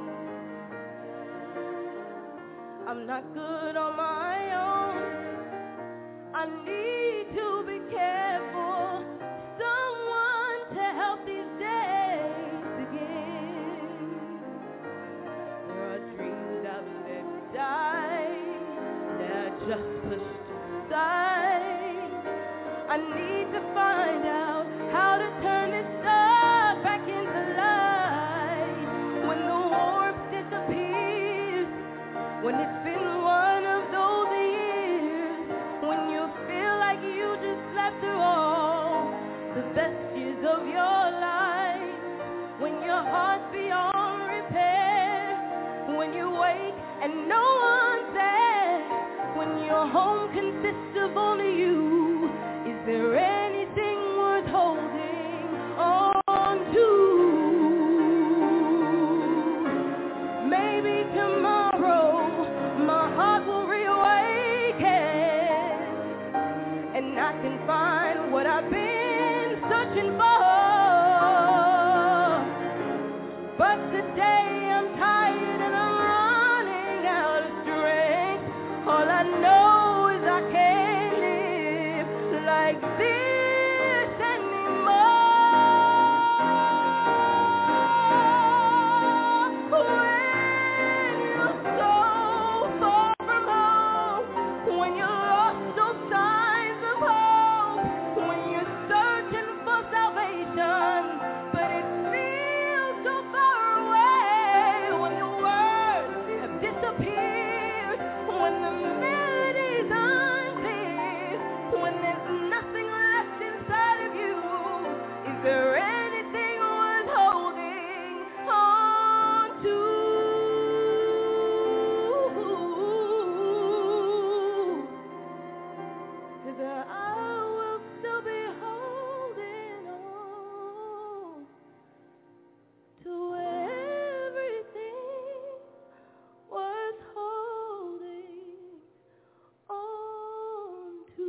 I'm not good on my own. I need to be careful, someone to help these days begin. There are dreams I've let die, they're just pushed aside. I need to find out how to turn this stuff back into light. When the warmth disappears, when it's been one of those years, when you feel like you just slept through all the best years of your life, when your heart's beyond repair, when you wake and no one's there, when your home consists of only you, is there anything worth holding on to? Maybe tomorrow my heart will reawaken and I can find what I've been searching for. But today I'm tired and I'm running out of strength. All I know is I can't live like this anymore. When you're so far from home, when you lost those signs of hope, when you're searching for salvation, but it feels so far away, when the words have disappeared, when the melody's unclear, when there's nothing left inside of you, is there anything worth holding on to? 'Cause I will still be holding on to everything worth holding on to.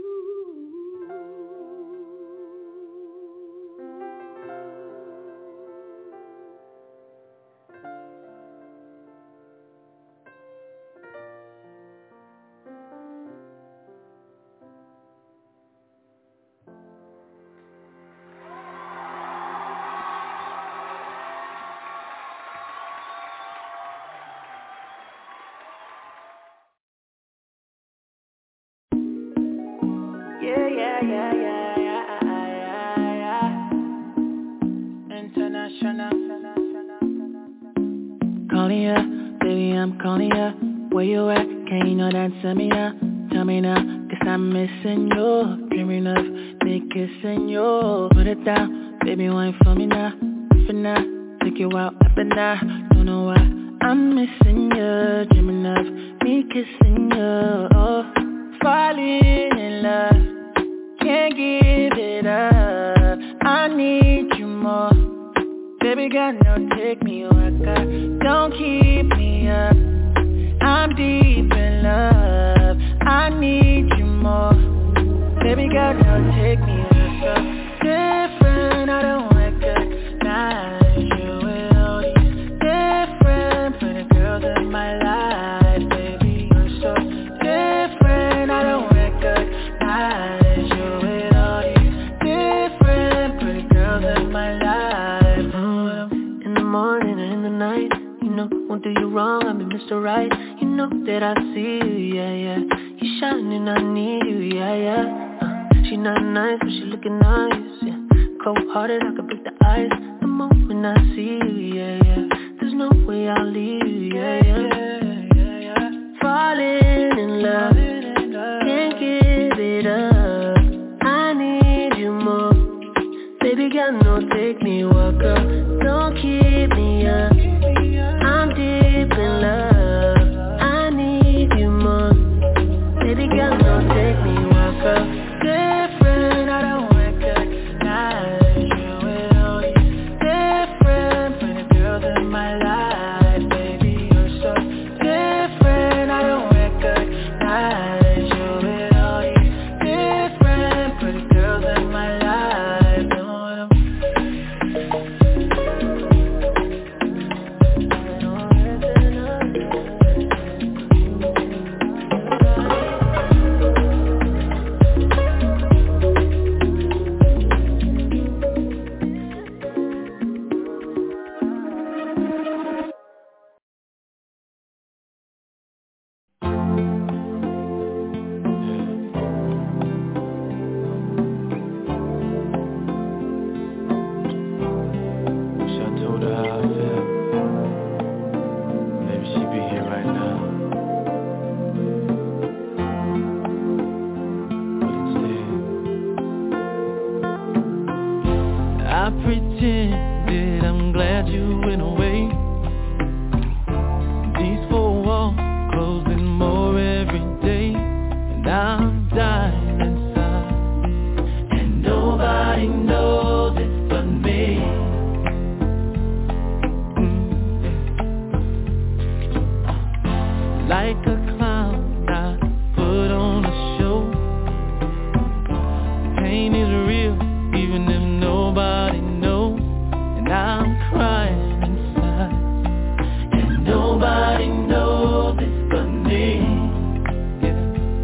Yeah, yeah, yeah, yeah, yeah, yeah, yeah. International. Calling ya, baby, I'm calling ya. Where you at? Can you not answer me now? Tell me now, 'cause I'm missing you. Dreaming of me kissing you. Put it down, baby, wine for me now. For now, take you out up and down. Don't know why I'm missing you. Dreaming of me kissing you. Oh, falling in love. Can't give it up. I need you more. Baby girl, no, take me waka. Don't keep me up. I'm deep in love. I need you more. Baby girl, no, take me waka. Different, I don't recognize you with all these different pretty girls in my life. Baby, you're so different, I don't recognize you with all these different pretty girls in my life. Oh, in the morning and in the night, you know, won't do you wrong, I'm Mister Right. You know that I see you, yeah, yeah. You shining, I need you, yeah, yeah. uh, She not nice, but she looking nice, yeah. Cold-hearted, I could break the ice. The moment I see you, yeah, yeah. There's no way I'll leave you, yeah, yeah, yeah, yeah. Falling in love, can't give it up. I need you more. Baby girl, no, take me walk up. Don't keep me up. I'm deep in love. I need you more. Baby girl, no, take me walk up. Different, I don't recognize you with all these different pretty girls in my life. Baby, you're so different, I don't recognize you with all these different pretty girls in my life. No, I don't I pretended I'm glad you went away. These four walls closing more every day, and I'm dying inside, and nobody knows it but me. Mm. Like a clown, I put on a show. The pain is real, even if nobody knows, and I'm crying inside, and nobody knows it but me. Yeah.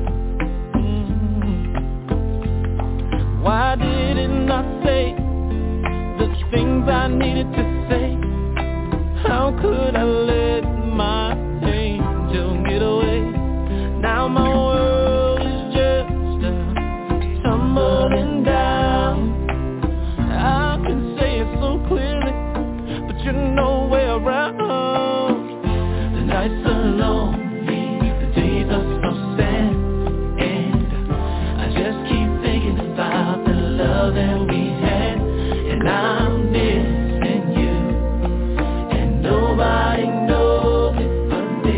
Mm. Why didn't I say the things I needed to say? How could I let my angel get away? Now my world is just a tumbling down. I can say it so clearly, but you're nowhere around. The nights are lonely, the days are so sad, and I just keep thinking about the love that we had, and I'm missing you, and nobody knows it but me.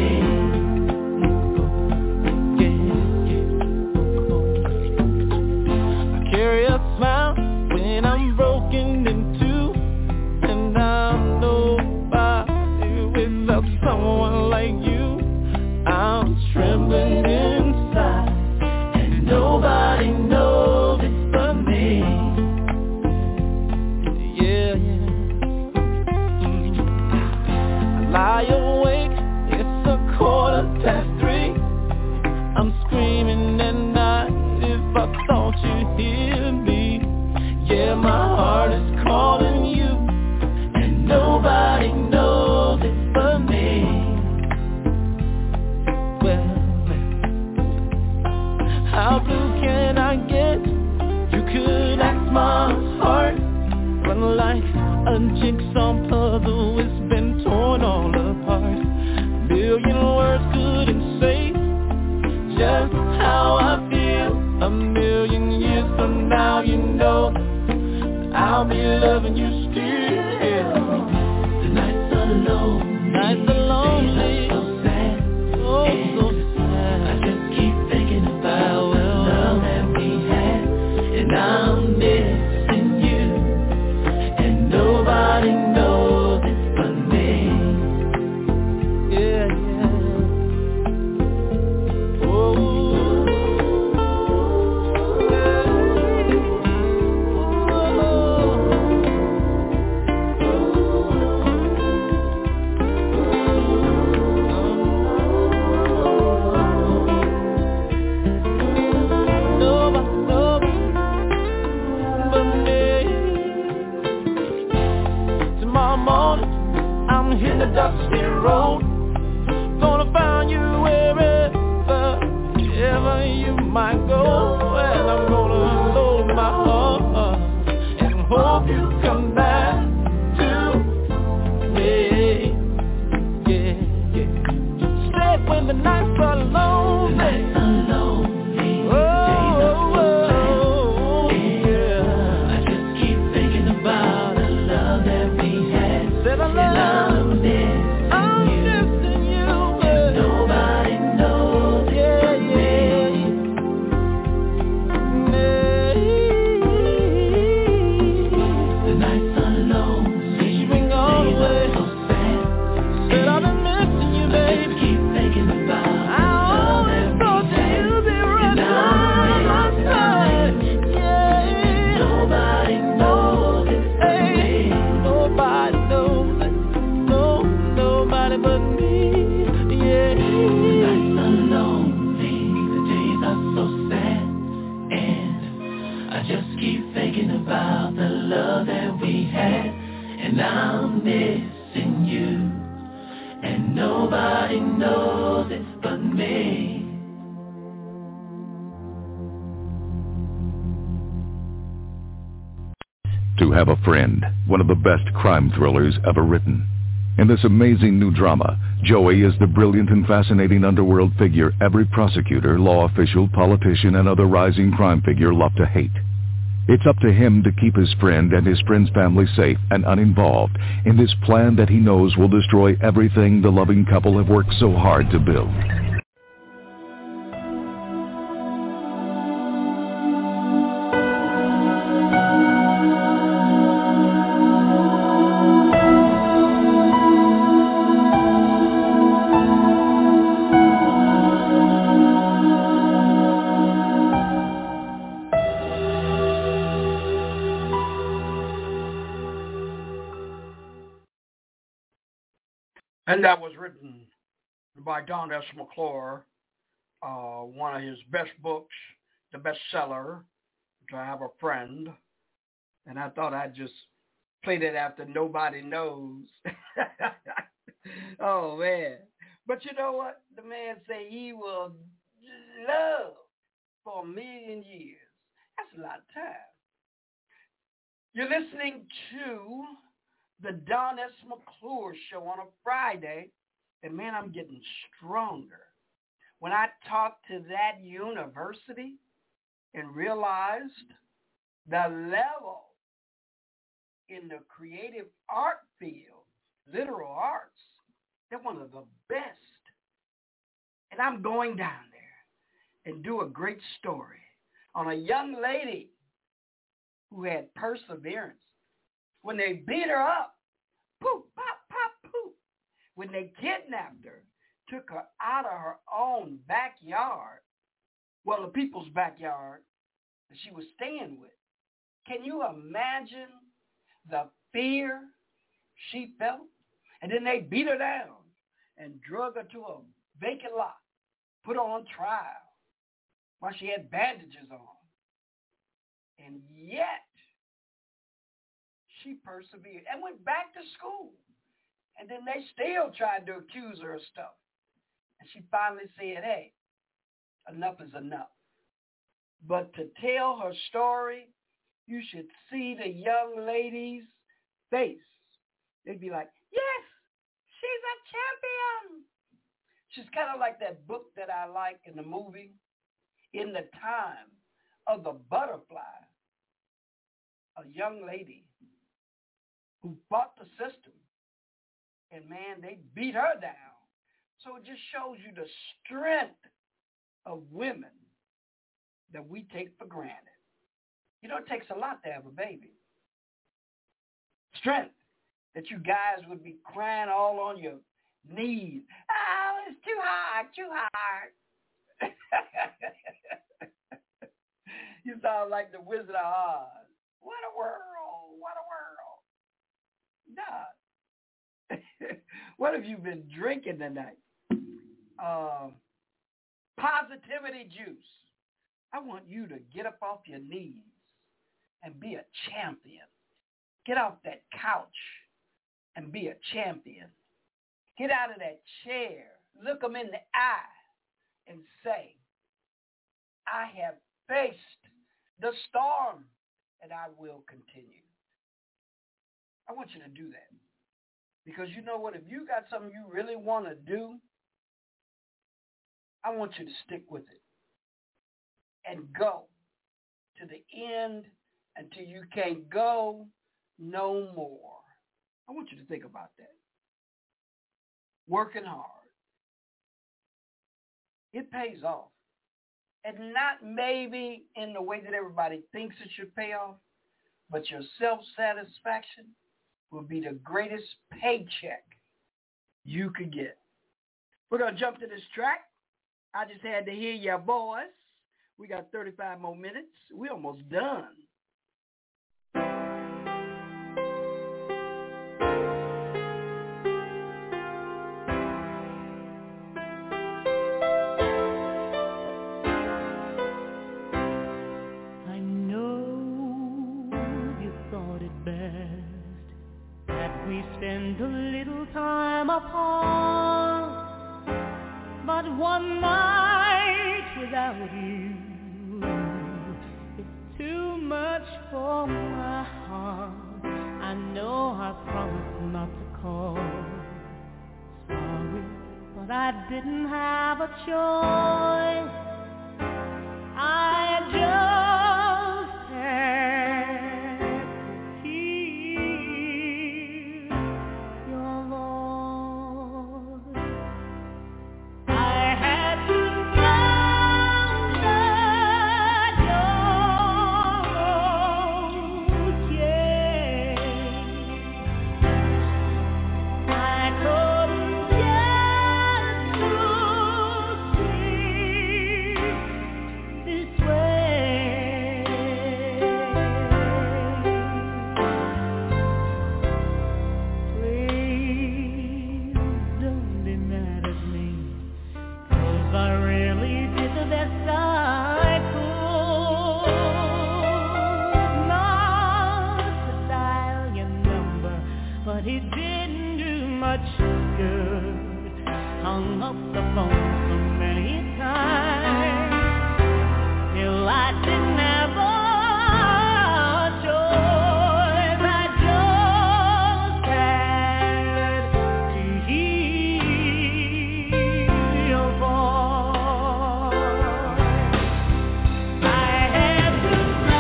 Yeah, yeah. I carry a smile when I'm broken in two, and I'm nobody without someone like you. I'm trembling inside, and nobody knows it but me. Yeah, yeah. Mm. I lie awake, it's a quarter past three. I'm screaming at night if I thought you'd hear me. Yeah, my heart is calling you, and nobody knows it but me. Well, how blue can I get? You could ask my heart, but like a jigsaw puzzle, it's been torn all apart. A million words couldn't say just how I feel. A million years from now, you know I'll be loving you still. The nights are lonely, nights are lonely, so sad, oh so sad. I just keep thinking about the love that we had, and I'm missing you, and nobody knows it but me. Yeah, yeah. Oh. Tomorrow morning, I'm hitting the dusty road. Gonna find you wherever, wherever you might go. And I'm gonna load my heart and hope you come back to me. Yeah, yeah. Said when the nights are lonely, the nights are lonely, oh, oh, oh, yeah. I just keep thinking about the love that we had. Said I love, and I'm missing I'm you, missing you, and nobody knows it yeah, but yeah. me. The nights are lonely, swing all the way, so sad. Said I've been missing you, baby. I just keep thinking about I always thought that you'd be right by my side. Yeah, nobody knows it but me. Nobody knows it, no, nobody but me. Yeah, the nights are lonely, the days are so sad, and I just keep thinking about the love that we had, and I'm missing you, and nobody knows it but me. To Have a Friend, one of the best crime thrillers ever written. In this amazing new drama, Joey is the brilliant and fascinating underworld figure every prosecutor, law official, politician, and other rising crime figure love to hate. It's up to him to keep his friend and his friend's family safe and uninvolved in this plan that he knows will destroy everything the loving couple have worked so hard to build. And that was written by Don S. McClure, uh, one of his best books, the bestseller, To Have a Friend. And I thought I'd just play that after Nobody Knows. Oh, man. But you know what? The man say he will love for a million years. That's a lot of time. You're listening to the Don S. McClure Show on a Friday, and man, I'm getting stronger. When I talked to that university and realized the level in the creative art field, literal arts, they're one of the best. And I'm going down there and do a great story on a young lady who had perseverance. When they beat her up, poof, pop, pop, poof. When they kidnapped her, took her out of her own backyard, well, the people's backyard that she was staying with. Can you imagine the fear she felt? And then they beat her down and drug her to a vacant lot, put her on trial while she had bandages on. And yet, she persevered and went back to school. And then they still tried to accuse her of stuff. And she finally said, hey, enough is enough. But to tell her story, you should see the young lady's face. They'd be like, yes, she's a champion. She's kind of like that book that I like in the movie, In the Time of the Butterfly. A young lady who fought the system. And, man, they beat her down. So it just shows you the strength of women that we take for granted. You know, it takes a lot to have a baby. Strength that you guys would be crying all on your knees. Oh, it's too hard, too hard. You sound like the Wizard of Oz. What a world, what a world. Nah. What have you been drinking tonight? Uh, positivity juice. I want you to get up off your knees and be a champion. Get off that couch and be a champion. Get out of that chair. Look them in the eye and say, I have faced the storm and I will continue. I want you to do that. Because you know what? If you got something you really want to do, I want you to stick with it and go to the end until you can't go no more. I want you to think about that. Working hard. It pays off. And not maybe in the way that everybody thinks it should pay off, but your self-satisfaction will be the greatest paycheck you could get. We're going to jump to this track. I just had to hear your voice. We got thirty-five more minutes. We're almost done. I know you thought it best that we spend a little time apart, but one night without you is too much for my heart. I know I promised not to call. Sorry, but I didn't have a choice. I just had much good. Hung up the phone so many times till I didn't have a choice. I just had to hear your voice. I had to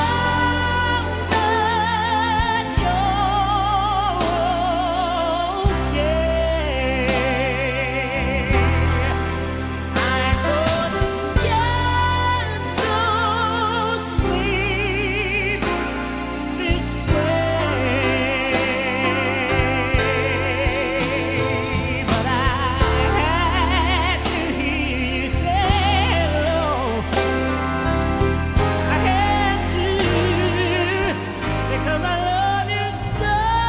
comfort your I couldn't get to sleep this way, but I had to hear you say hello. I had to, because I love you so.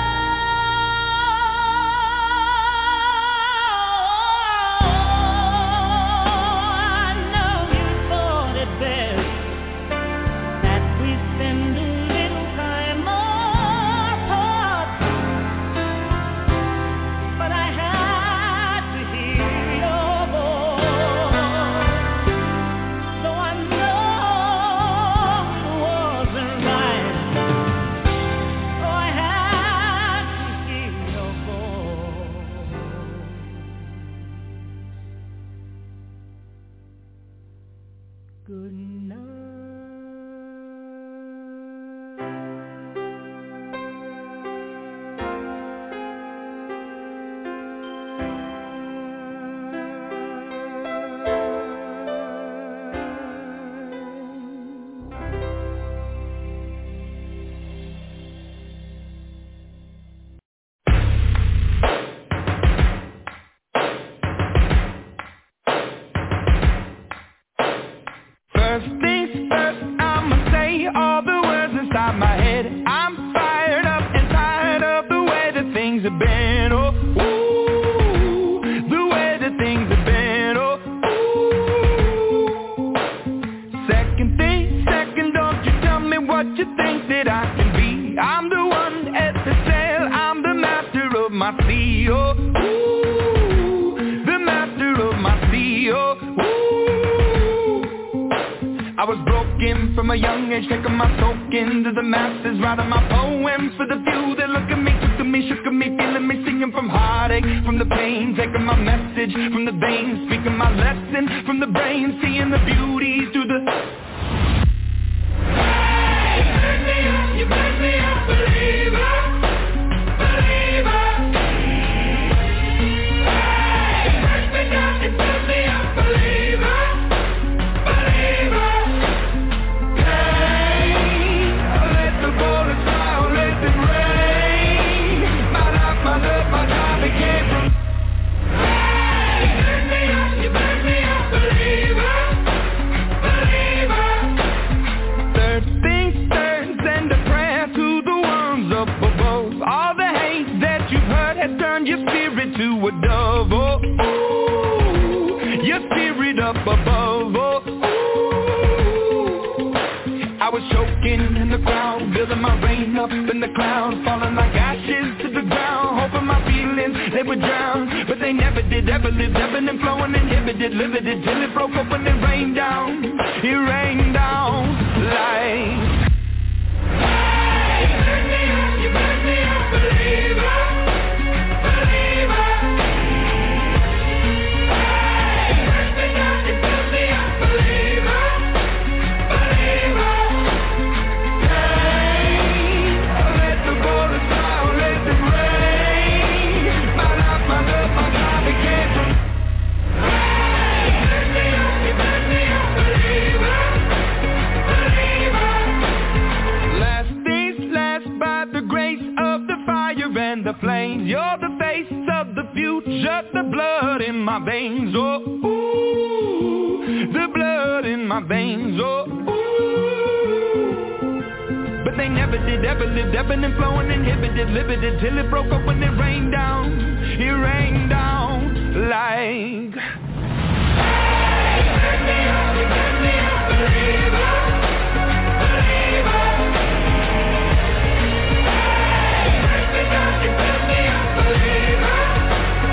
I know you thought it best that we spend a little time apart, but I had to hear your voice, so I know it wasn't right. So I had to hear your voice. Good night. First things first, I'ma say all the words inside my head. I'm fired up and tired of the way that things have been. Oh, ooh, the way that things have been. Oh, ooh. Second thing, second, don't you tell me what you think that I can be. I'm the one at the sail, I'm the master of my sea. Oh, ooh, the master of my sea. Oh, ooh. I was broken from a young age, taking my soak into the masses, writing my poems for the few that look at me, took to me, shook at me, feeling me, singing from heartache, from the pain, taking my message from the veins, speaking my lesson from the brain, seeing the beauty through the. Hey, you make me up, you make me a believer, believer. Hey, you break me down, you make me a believer, believer. Your spirit to a dove, oh, ooh, your spirit up above, oh, ooh. I was choking in the crowd, building my rain up in the cloud, falling like ashes to the ground, hoping my feelings, they would drown, but they never did, ever lived, ebbing and flowing, inhibited, limited, till it broke up and it rained down, it rained down like. Hey, you make me up, you make me a believer. The flames, you're the face of the future, the blood in my veins, oh, ooh, the blood in my veins, oh, ooh. But they never did, ever lived, ebbing and flowing, inhibited, limited, till it broke up when it rained down, it rained down like. Hey, you make me up, you make me a believer, believer. Hey, you make me up, you make me a believer.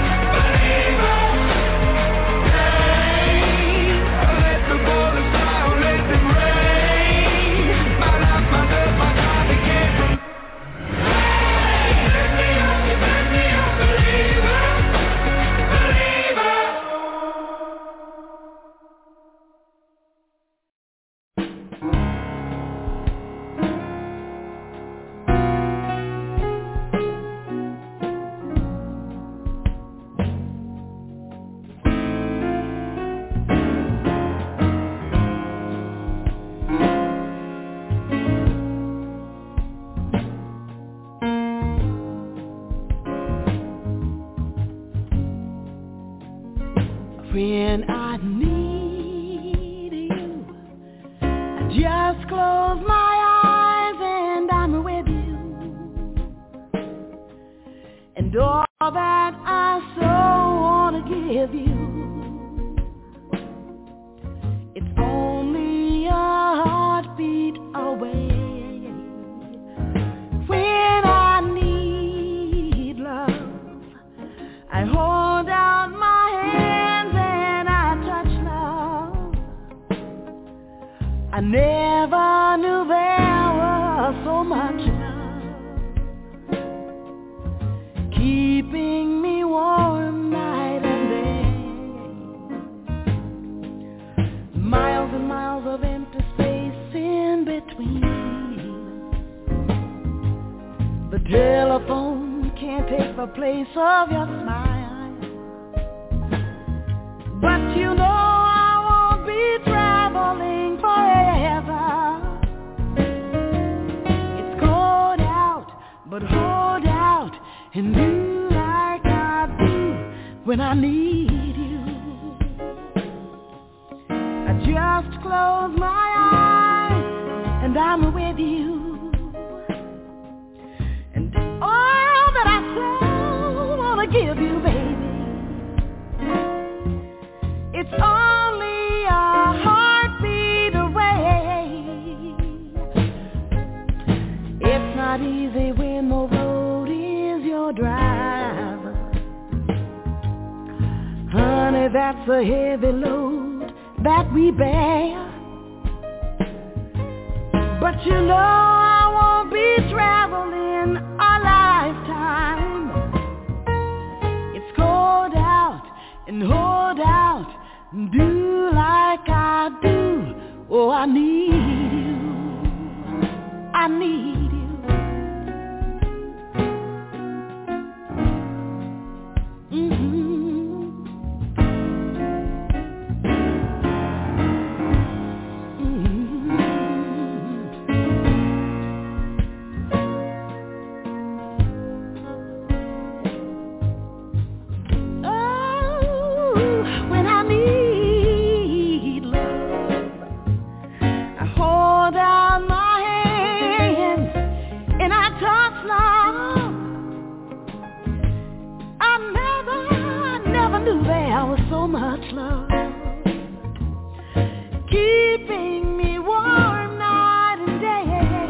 When I need you, I just close my eyes and I'm with you. And all that I so want to give you, it's only a heartbeat away. When I need love, I hold out my hands and I touch love. I never knew there was so much love, keeping me warm night and day. Miles and miles of empty space in between. The telephone can't take the place of your smile. But you know I won't be traveling forever. It's cold out, but hold out and do like I do when I need you. I just close my eyes and I'm with you. All that I so wanna give you, baby, it's only a heartbeat away. It's not easy when the road is your driver. Honey, that's a heavy load that we bear. But you know I won't be traveling a lifetime. It's cold out and hold out and do like I do. Oh, I need you. I need you. Mm-hmm. Much love, keeping me warm night and day.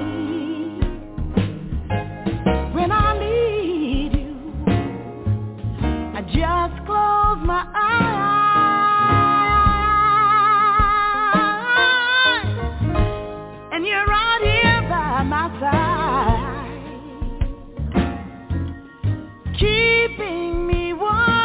When I need you, I just close my eyes, and you're right here by my side, keeping me warm.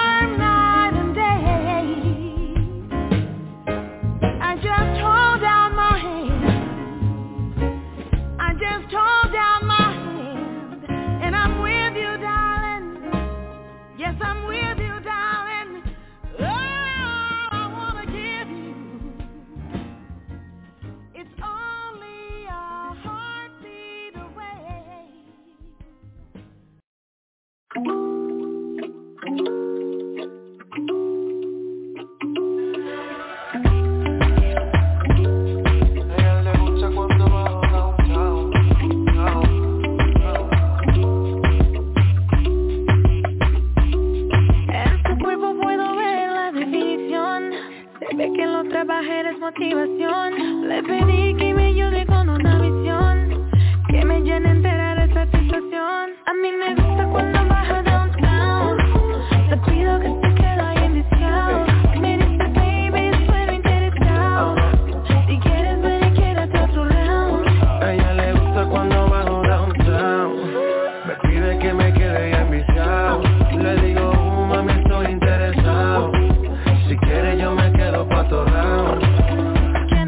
Le pedí que me ayude con una visión que me llene entera de satisfacción. A mí me gusta cuando bajo downtown. Te pido que te quedes ahí enviciado. Me dice baby, sueno interesado. Si quieres ven y quédate a otro lado. A ella le gusta cuando bajo downtown. Me pide que me quede ahí enviciado. Le digo, uh, mami, estoy interesado. Si quieres yo me quedo pa' otro lado. Can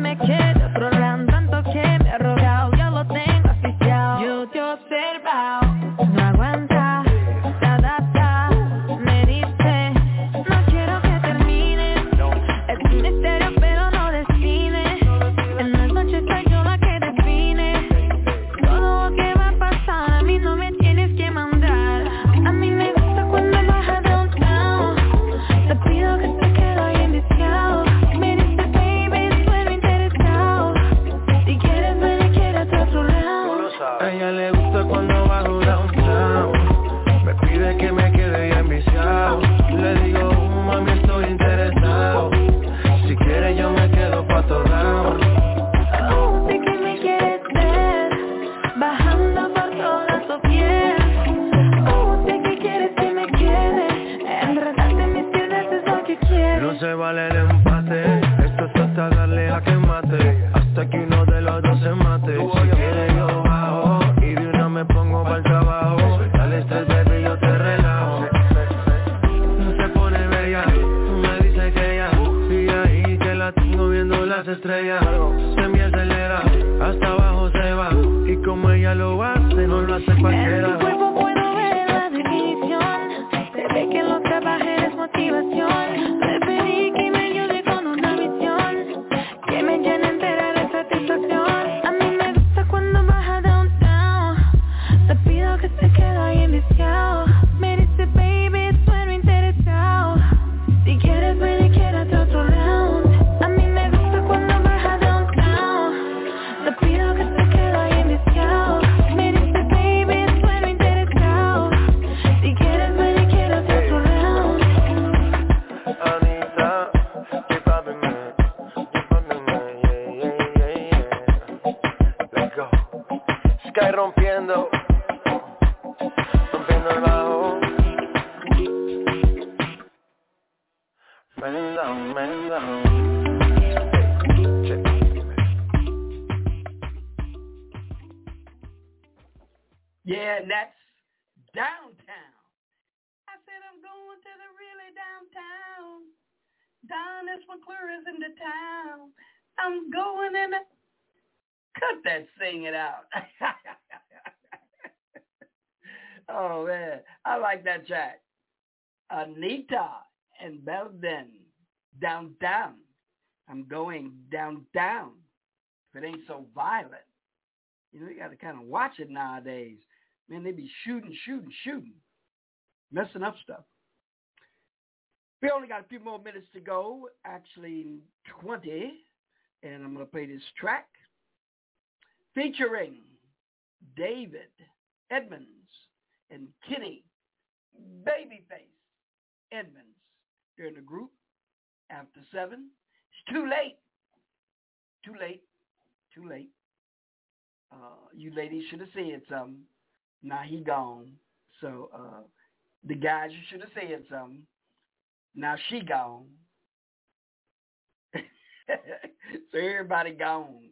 vale el empate. Esto es hasta darle a que mate, hasta que uno de los dos se mate. Si quieres yo bajo y de una me pongo para el trabajo. Dale estrés, baby, yo te relajo. Se pone bella, me dice que ya, y ahí que la tengo viendo las estrellas. Se me acelera, hasta abajo se va, y como ella lo hace, no lo hace cualquiera. En tu cuerpo puedo ver la definición, se ve que los trabajes es motivación. Le pedí que me ayude con una misión, que me llene entera de satisfacción. A mí me gusta cuando baja downtown, te pido que se quede ahí enviciado. Me dice baby, estoy interesado, si quieres ven y quédate otro round. A mí me gusta cuando baja downtown, te pido que se quede ahí enviciado. Me dice baby, estoy interesado, si quieres ven y quédate otro round. Anita, keep popping me, keep popping me, yeah, yeah, yeah, yeah. Let's go. Sky rompiendo, rompiendo el bajo. Man down, man down. Yeah, and that's downtown. I said I'm going to the really downtown. Don S. McClure is in the town. I'm going in the... Cut that singing out. Oh, man. I like that track. Anita and Belden, downtown. I'm going downtown. If it ain't so violent. You know, you got to kind of watch it nowadays. Man, they be shooting, shooting, shooting. Messing up stuff. We only got a few more minutes to go. Actually, twenty. And I'm going to play this track. Featuring David Edmonds and Kenny Babyface Edmonds. They're in the group After Seven. It's too late. Too late. Too late. Uh, you ladies should have said something. Now he gone. So uh, the guys, you should have said something. Now she gone. So everybody gone.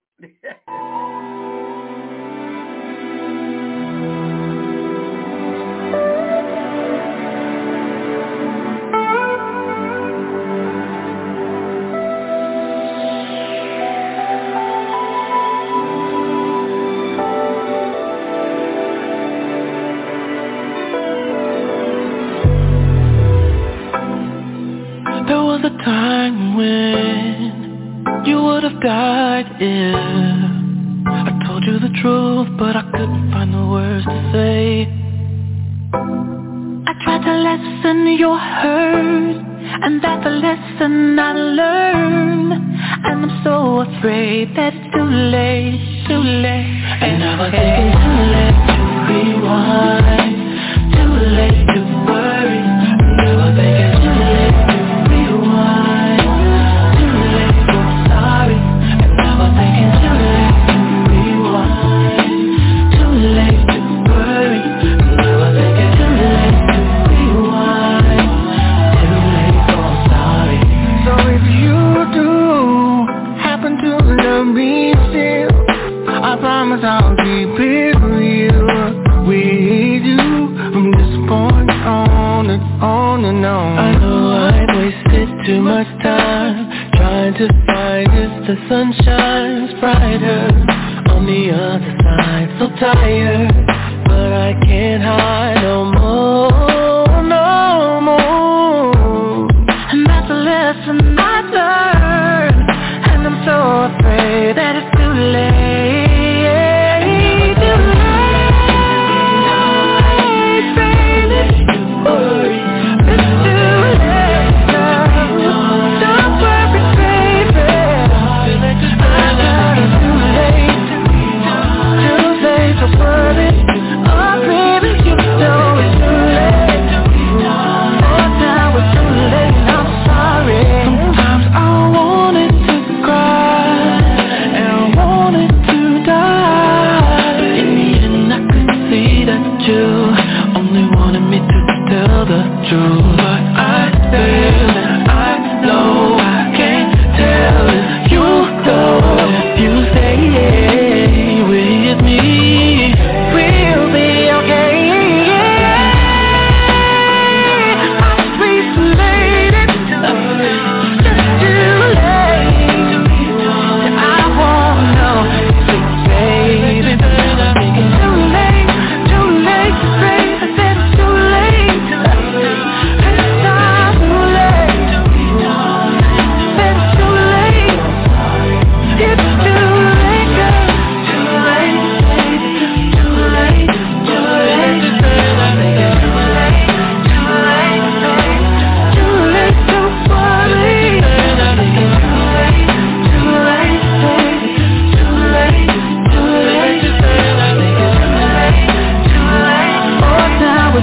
There was a time when you would have died if I told you the truth, but I couldn't find the words to say. I tried to lessen your hurt, and that's a lesson I learned. And I'm so afraid that it's too late, it's too late. And I was thinking too late to rewind, too late to worry. And I was thinking too late to rewind, too late for sorry. And I was thinking too late to rewind, too late to worry. And I was thinking too late to rewind, too late for sorry. So if you do happen to love me still, I promise I'll keep it real with you from this point on and on and on. I know I wasted too much time trying to find if the sun shines brighter on the other side. So tired, but I can't hide no more, no more. And that's a lesson I learned, and I'm so afraid that it's too late. True, but I failed and I know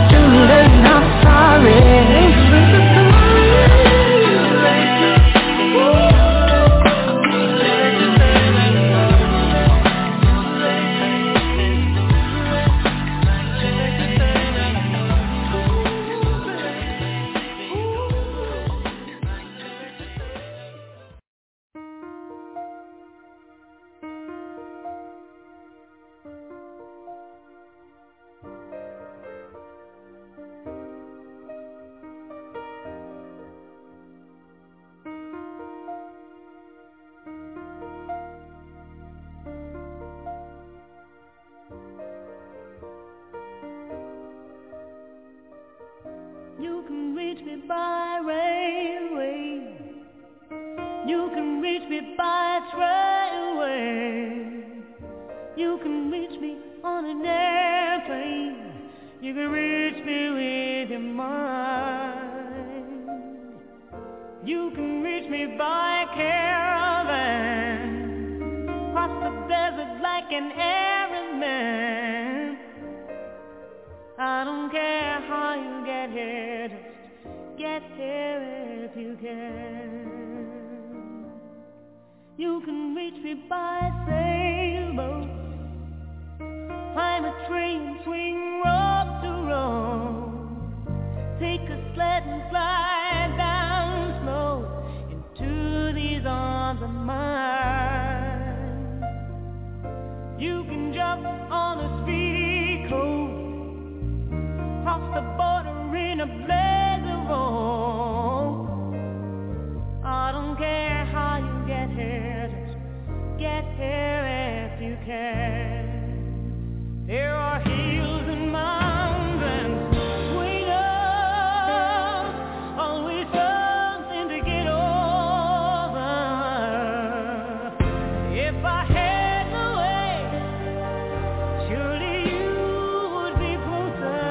truly not sorry. You can reach me by railway. You can reach me by trailway. You can reach me on an airplane. You can reach me with your mind. You can reach me by caravan. Cross the desert like an errand man. I don't care how you get here, just get here if you can. You can reach me by sailboat, climb a train, swing rope to rope, take a sled and slide down slow into these arms of mine. You can jump on a speedy coat, cross the border in a blaze of hope. I don't care how you get here, just get here if you can. There are hills and mountains between us, always something to get over. If I had the way, surely you would be closer.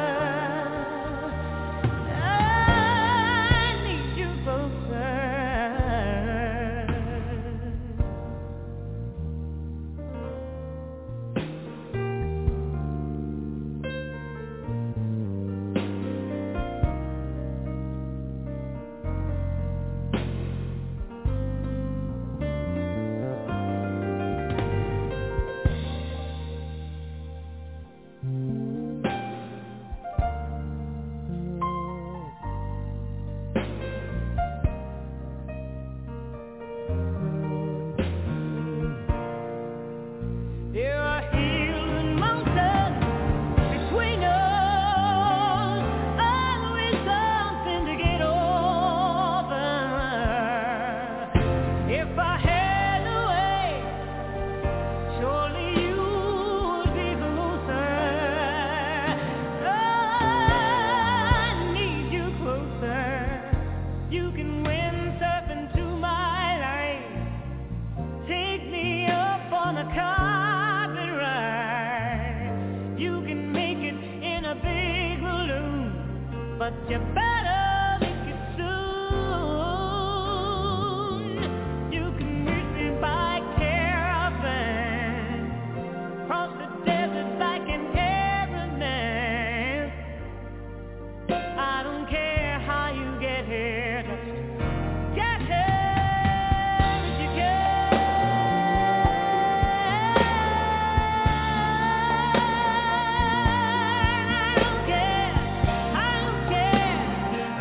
But you better make it soon. You can reach me by caravan, cross the desert like an errand man. I don't care how you get here, just get here if you can. I don't care, I don't care.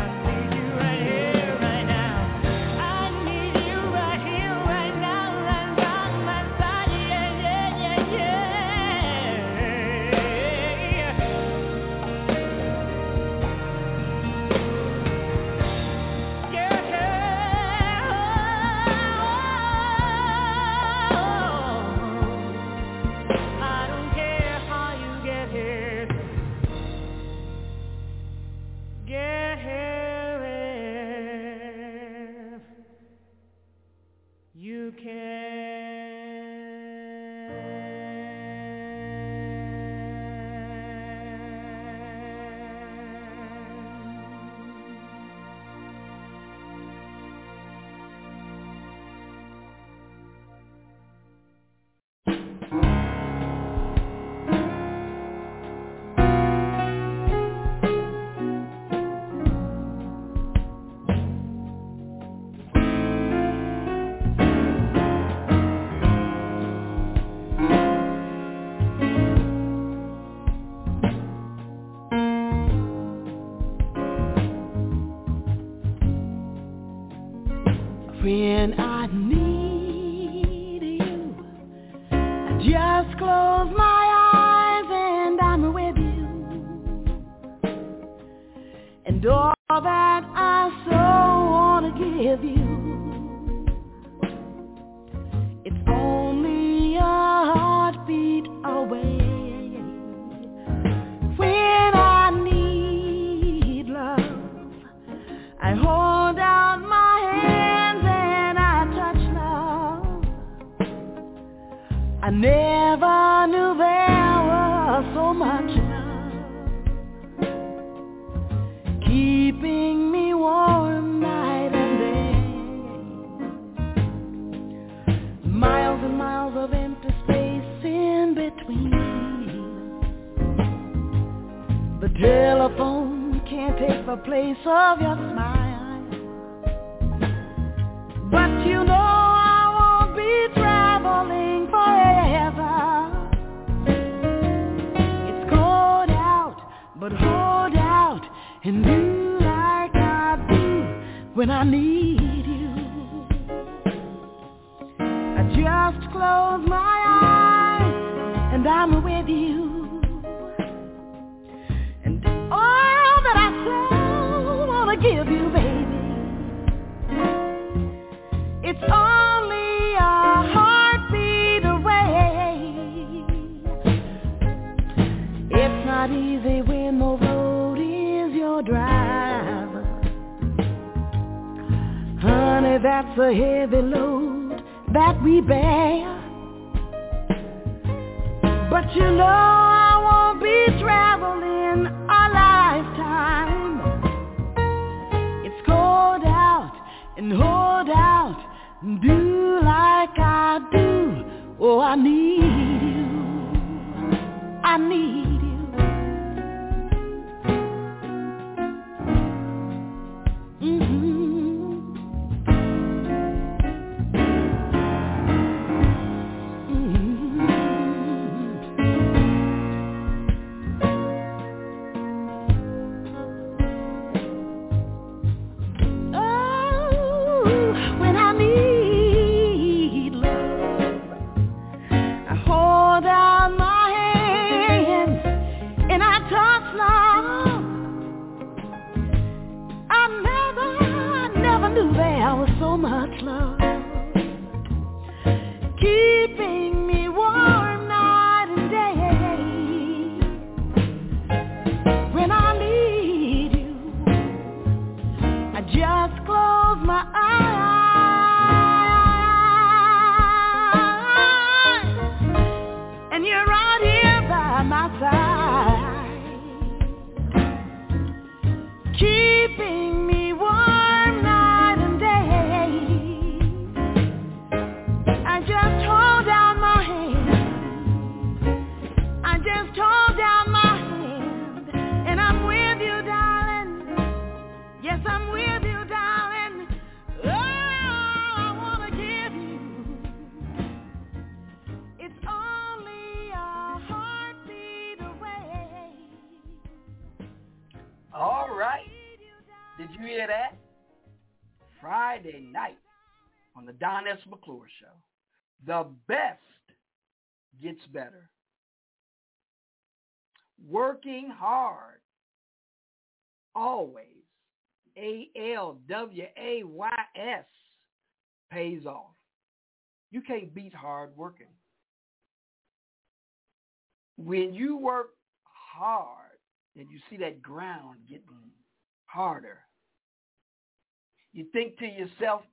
when I need you. I just close my eyes and I'm with you. And all that I so want to give you, it's only a heartbeat away. When I need love, I hold out my hands and I touch love. I never knew there was so much love, keeping me warm night and day. Miles and miles of empty space in between. The telephone can't take the place of your smile. But you know I won't be traveling forever. It's cold out, but hold out and do like I do when I need you. I just close my eyes and I'm with you. All that I so wanna give you, baby, it's only a heartbeat away. It's not easy when the road is your driver. Honey, that's a heavy load that we bear. But you know I won't be traveling a lifetime. It's cold out and hold out and do like I do. Oh, I need you. I need you. Mm-hmm. Keeping me warm night and day. When I need you, I just close my eyes, and you're right here by my side, keeping me warm night and day. I just hold out my hand. I just hold out my hand. And I'm with you, darling. Yes, I'm with you, darling. Oh, I want to give you. It's only a heartbeat away. All right. Did you hear that? Friday night on the Don S. McClure Show. The best gets better. Working hard, always, A L W A Y S, pays off. You can't beat hard working. When you work hard and you see that ground getting harder, you think to yourself,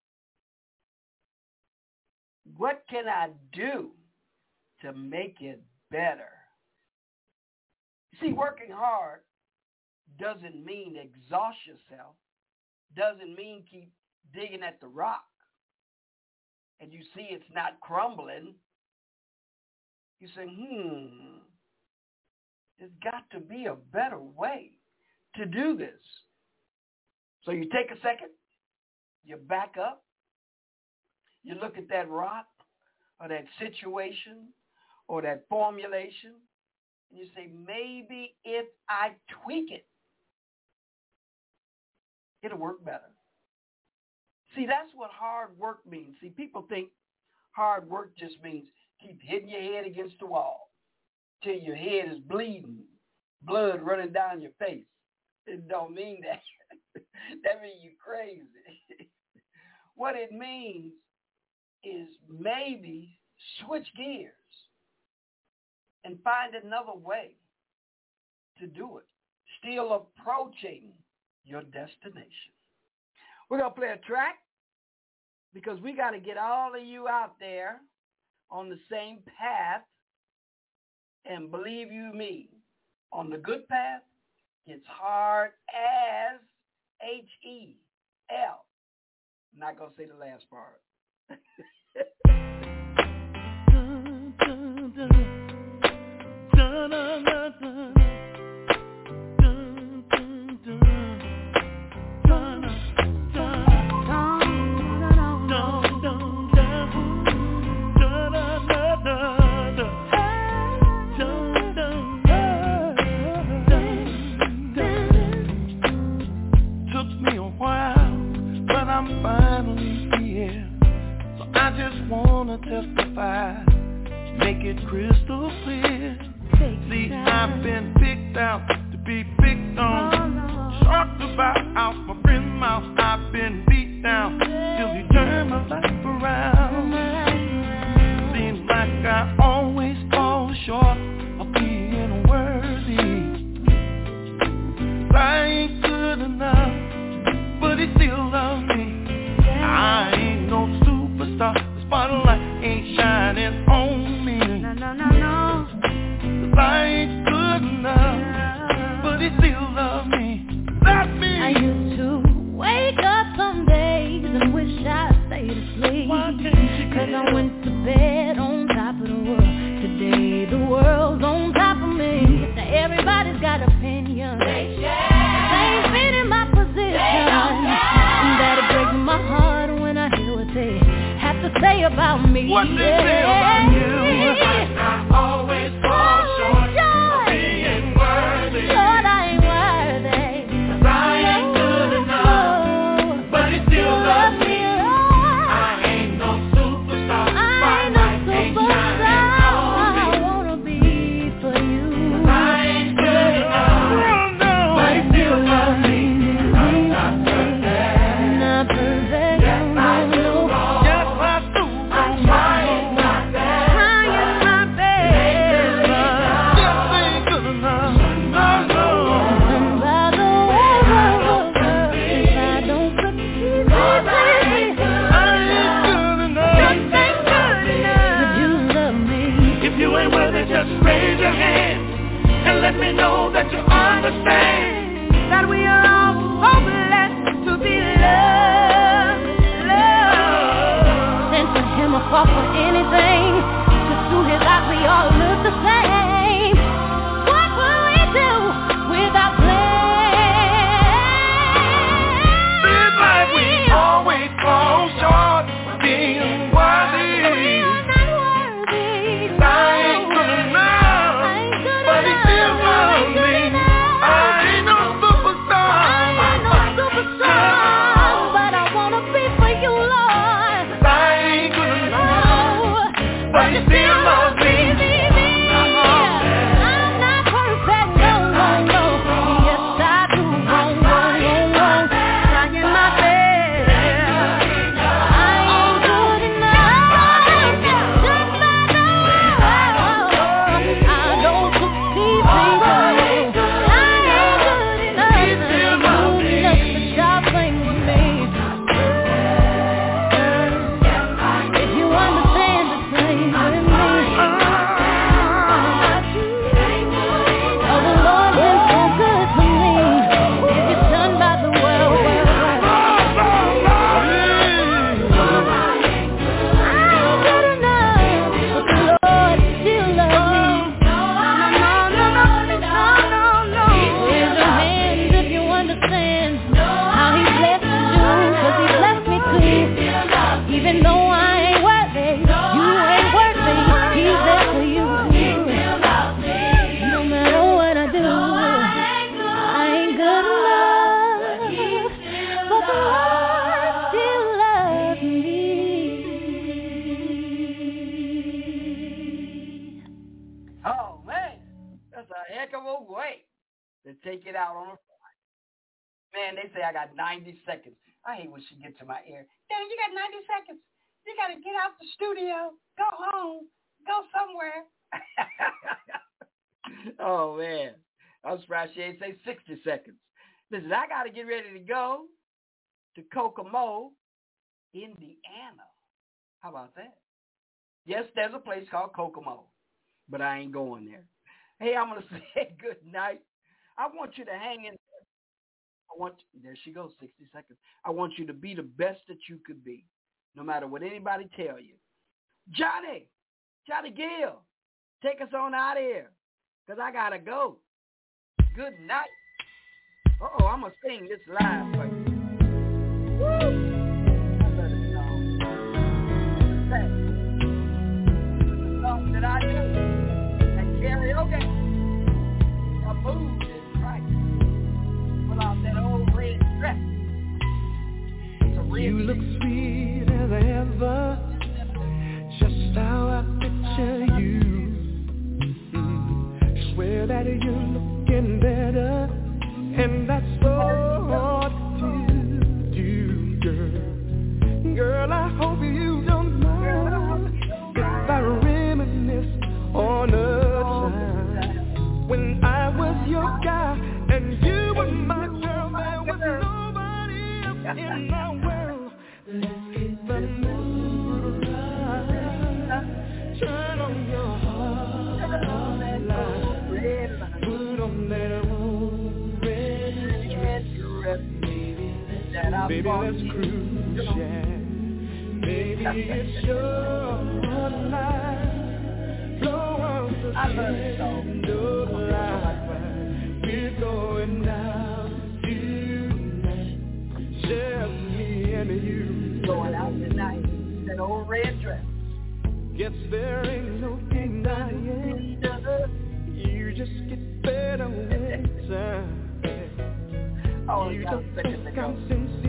what can I do to make it better? See, working hard doesn't mean exhaust yourself, doesn't mean keep digging at the rock, and you see it's not crumbling. You say, hmm, there's got to be a better way to do this. So you take a second, you back up, you look at that rock or that situation or that formulation, and you say, maybe if I tweak it, it'll work better. See, that's what hard work means. See, people think hard work just means keep hitting your head against the wall till your head is bleeding, blood running down your face. It don't mean that. That means you're crazy. What it means is maybe switch gears and find another way to do it, still approaching your destination. We're going to play a track because we got to get all of you out there on the same path. And believe you me, on the good path, it's hard as H E L. I'm not going to say the last part. Testify, make it crystal clear. See, I've been picked out to be picked on, talked about out my friend's mouth. I've been beat down till he turned my life around. Seems like I always fall short of being worthy. I ain't good enough, but he still loves me. I ain't no superstar. Spotlight ain't shining on me. No, no, no, no. 'Cause I ain't good enough, but he still loves me. That's me. I used to wake up some days and wish I stayed asleep. 'Cause I went to bed on top of the world. Today the world's on top of me. Now everybody's got opinions. They share. They ain't been in my position. And that it breaks my heart when I hear what they have to say about me. What they say about you. I always fall short of being worthy. Lord, I ain't worthy. 'Cause I ain't good enough, but he still loves me. I ain't no superstar. I ain't no superstar. I wanna be for you. 'Cause I ain't good enough, but he still loves me. I'm not perfect. Not perfect. Yes, I do. Yes, I do. I'm trying my best. Trying my best. This ain't good enough. No, no. And by the way, if I don't succeed, I ain't good enough. just ain't good enough. But you love me. If you ain't worthy, just raise your hand and let me know that you understand That we are all so blessed to be loved, loved. Sent to him a fall for anything. Just to his eyes we all look the same. What will we do without blame? Seems like we always fall short of being worthy. We are not worthy. I ain't good enough, I ain't good but he enough. still loves I ain't me. good enough. I ain't no superstar. I ain't no superstar, but I wanna be for you, Lord. I ain't good enough, Oh, out on a Friday. Man, they say I got ninety seconds. I hate when she gets to my ear. Daddy, you got ninety seconds. You got to get out the studio, go home, go somewhere. Oh, man. I'm surprised she ain't say sixty seconds. Listen, I got to get ready to go to Kokomo, Indiana. How about that? Yes, there's a place called Kokomo, but I ain't going there. Hey, I'm going to say good night. I want you to hang in there. I want, there she goes, sixty seconds. I want you to be the best that you could be, no matter what anybody tell you. Johnny, Johnny Gill, take us on out of here, because I got to go. Good night. Uh-oh, I'm going to sing this live for you. Woo! That I do at karaoke. A mood is right. Pull out that old red dress. It's a red you look sweet as ever, just how I picture you. Mm-hmm. Swear that you're looking better, and that's so hard to do, girl. Girl, I hope you don't mind if I reminisce on a time when I was your guy and you were my girl. There was nobody else in my world. Let's get the mood right. Turn on your heart light. Put on that old red dress. Baby, let's cruise, yeah. Baby, it's your night. Go on to spend your life. We're going out tonight. Just me and you. Going out tonight. That old red dress. Guess there ain't no denying. You just get better with time. Oh, you don't think I'm sincere.